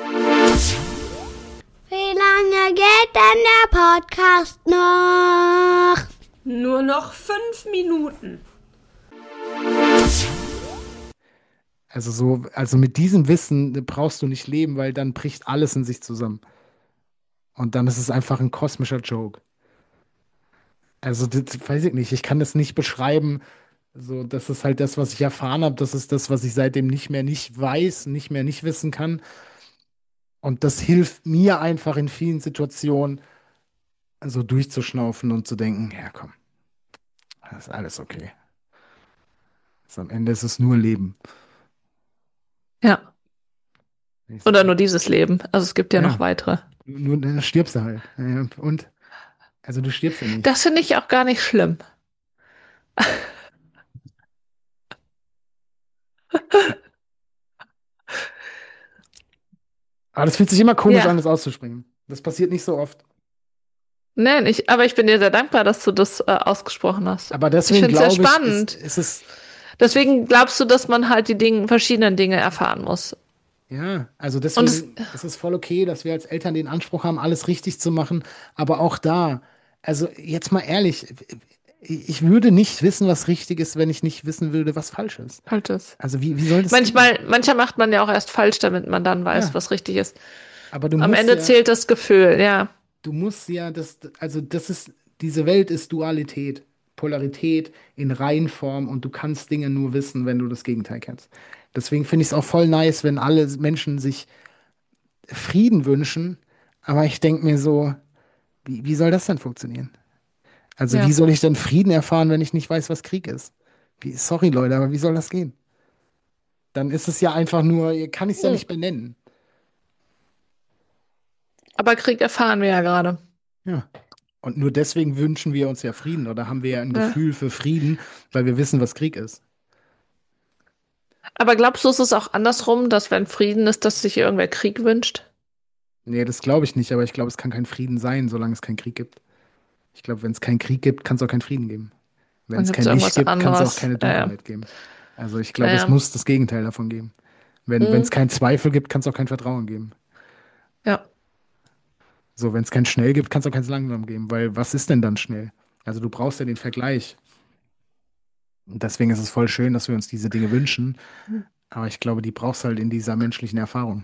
Wie lange geht denn der Podcast noch? Nur noch 5 Minuten. Also mit diesem Wissen brauchst du nicht leben, weil dann bricht alles in sich zusammen. Und dann ist es einfach ein kosmischer Joke. Also, das weiß ich nicht, ich kann das nicht beschreiben. So, das ist halt das, was ich erfahren habe. Das ist das, was ich seitdem nicht mehr nicht weiß, nicht mehr nicht wissen kann. Und das hilft mir einfach in vielen Situationen, so durchzuschnaufen und zu denken, ja, komm, das ist alles okay. Also am Ende ist es nur Leben. Ja. Ich so, Oder nur dieses Leben. Also es gibt ja noch ja, weitere. nur dann stirbst du halt. Ja, und, also du stirbst ja nicht. Das finde ich auch gar nicht schlimm. Aber das fühlt sich immer komisch an, Ja. das auszusprechen. Das passiert nicht so oft. Nein, aber ich bin dir sehr dankbar, dass du das ausgesprochen hast. Aber Ich deswegen finde es sehr glaube ich, spannend. ist es, Deswegen glaubst du, dass man halt die verschiedenen Dinge erfahren muss. ja, also Und es, deswegen ist es voll okay, dass wir als Eltern den Anspruch haben, alles richtig zu machen. Aber auch da, also jetzt mal ehrlich, ich würde nicht wissen, was richtig ist, wenn ich nicht wissen würde, was falsch ist. halt es. Also wie soll das gehen? Manchmal macht man ja auch erst falsch, damit man dann weiß, Ja, was richtig ist. aber du Am musst Ende ja, zählt das Gefühl, ja. du musst ja, also das ist, diese Welt ist Dualität, Polarität in Reihenform und du kannst Dinge nur wissen, wenn du das Gegenteil kennst. Deswegen finde ich es auch voll nice, wenn alle Menschen sich Frieden wünschen, aber ich denke mir so, wie soll das denn funktionieren? Also wie Ja. soll ich denn Frieden erfahren, wenn ich nicht weiß, was Krieg ist? Sorry Leute, aber wie soll das gehen? Dann ist es ja einfach nur, kann ich es ja Hm. nicht benennen. Aber Krieg erfahren wir ja gerade. Ja. Und nur deswegen wünschen wir uns ja Frieden oder haben wir ja ein Ja. Gefühl für Frieden, weil wir wissen, was Krieg ist. Aber glaubst du, es ist auch andersrum, dass wenn Frieden ist, dass sich irgendwer Krieg wünscht? Nee, das glaube ich nicht, aber ich glaube, es kann kein Frieden sein, solange es keinen Krieg gibt. Ich glaube, wenn es keinen Krieg gibt, kann es auch keinen Frieden geben. Wenn Dann es gibt es kein Licht irgendwas gibt, kann es auch anderes. keine Ja, ja. Dunkelheit geben. Also ich Ja, glaube, es ja. muss das Gegenteil davon geben. Wenn es Hm. keinen Zweifel gibt, kann es auch kein Vertrauen geben. Ja. So, wenn es kein schnell gibt, kann es auch kein langsam geben, weil was ist denn dann schnell? Also du brauchst ja den Vergleich. Und deswegen ist es voll schön, dass wir uns diese Dinge wünschen. Aber ich glaube, die brauchst du halt in dieser menschlichen Erfahrung.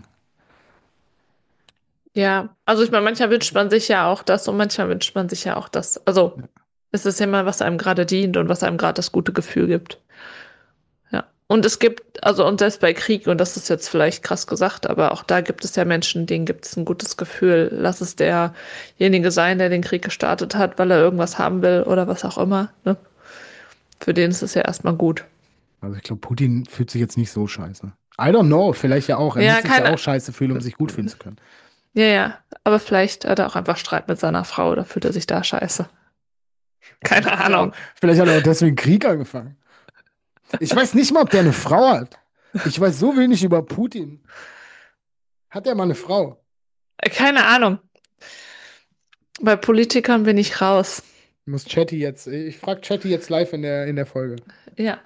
Ja. Also ich meine, manchmal wünscht man sich ja auch das und manchmal wünscht man sich ja auch das. Also Ja. es ist ja mal, was einem gerade dient und was einem gerade das gute Gefühl gibt. Ja. Und es gibt, also und selbst bei Krieg, und das ist jetzt vielleicht krass gesagt, aber auch da gibt es ja Menschen, denen gibt es ein gutes Gefühl. Lass es derjenige sein, der den Krieg gestartet hat, weil er irgendwas haben will oder was auch immer. Ne? Für den ist es ja erstmal gut. Also ich glaube, Putin fühlt sich jetzt nicht so scheiße. I don't know, vielleicht ja auch. Er muss Ja, sich ja keine, auch scheiße fühlen, um sich gut fühlen zu können. ja, ja. Aber vielleicht hat er auch einfach Streit mit seiner Frau, da fühlt er sich da scheiße. Keine Ahnung. Vielleicht hat er auch deswegen Krieg angefangen. Ich weiß nicht mal, ob der eine Frau hat. Ich weiß so wenig über Putin. Hat er mal eine Frau? Keine Ahnung. Bei Politikern bin ich raus. Ich frage Chatty jetzt live in der Folge. Ja.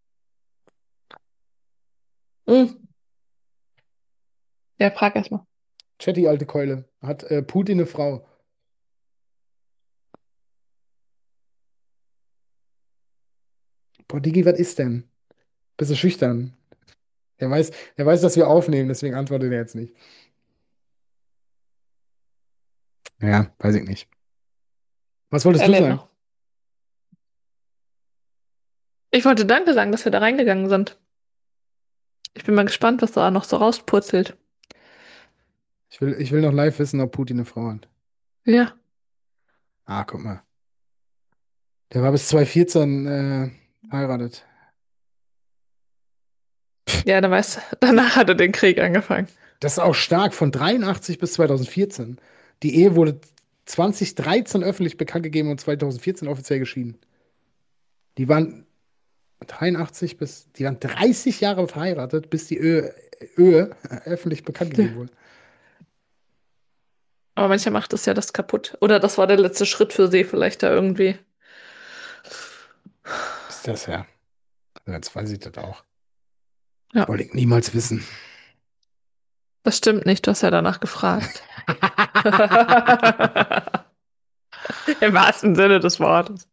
Hm. Ja, frag erst mal. Chatty, alte Keule. Hat Putin eine Frau? Boah, Digi, was ist denn? Bist du schüchtern? Er weiß, dass wir aufnehmen, deswegen antwortet er jetzt nicht. Ja, weiß ich nicht. Was wolltest Er du lebt sagen? noch. Ich wollte Danke sagen, dass wir da reingegangen sind. Ich bin mal gespannt, was da noch so rauspurzelt. Ich will noch live wissen, ob Putin eine Frau hat. Ja. Ah, guck mal. Der war bis 2014 verheiratet. Ja, dann weißt du, danach hat er den Krieg angefangen. Das ist auch stark, von 83 bis 2014. Die Ehe wurde 2013 öffentlich bekannt gegeben und 2014 offiziell geschieden. Die waren 30 Jahre verheiratet, bis die Ehe öffentlich bekannt gegeben wurde. Aber manchmal macht es ja das kaputt. Oder das war der letzte Schritt für sie vielleicht da irgendwie. Ist das ja. Jetzt weiß ich das auch. Ja. Wollte ich niemals wissen. Das stimmt nicht, du hast ja danach gefragt. Im wahrsten Sinne des Wortes.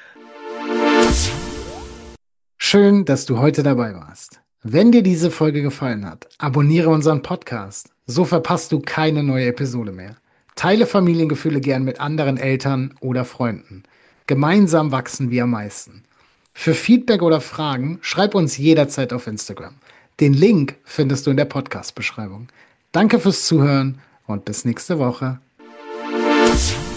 Schön, dass du heute dabei warst. Wenn dir diese Folge gefallen hat, abonniere unseren Podcast. So verpasst du keine neue Episode mehr. Teile Familiengefühle gern mit anderen Eltern oder Freunden. Gemeinsam wachsen wir am meisten. Für Feedback oder Fragen schreib uns jederzeit auf Instagram. Den Link findest du in der Podcast-Beschreibung. Danke fürs Zuhören und bis nächste Woche.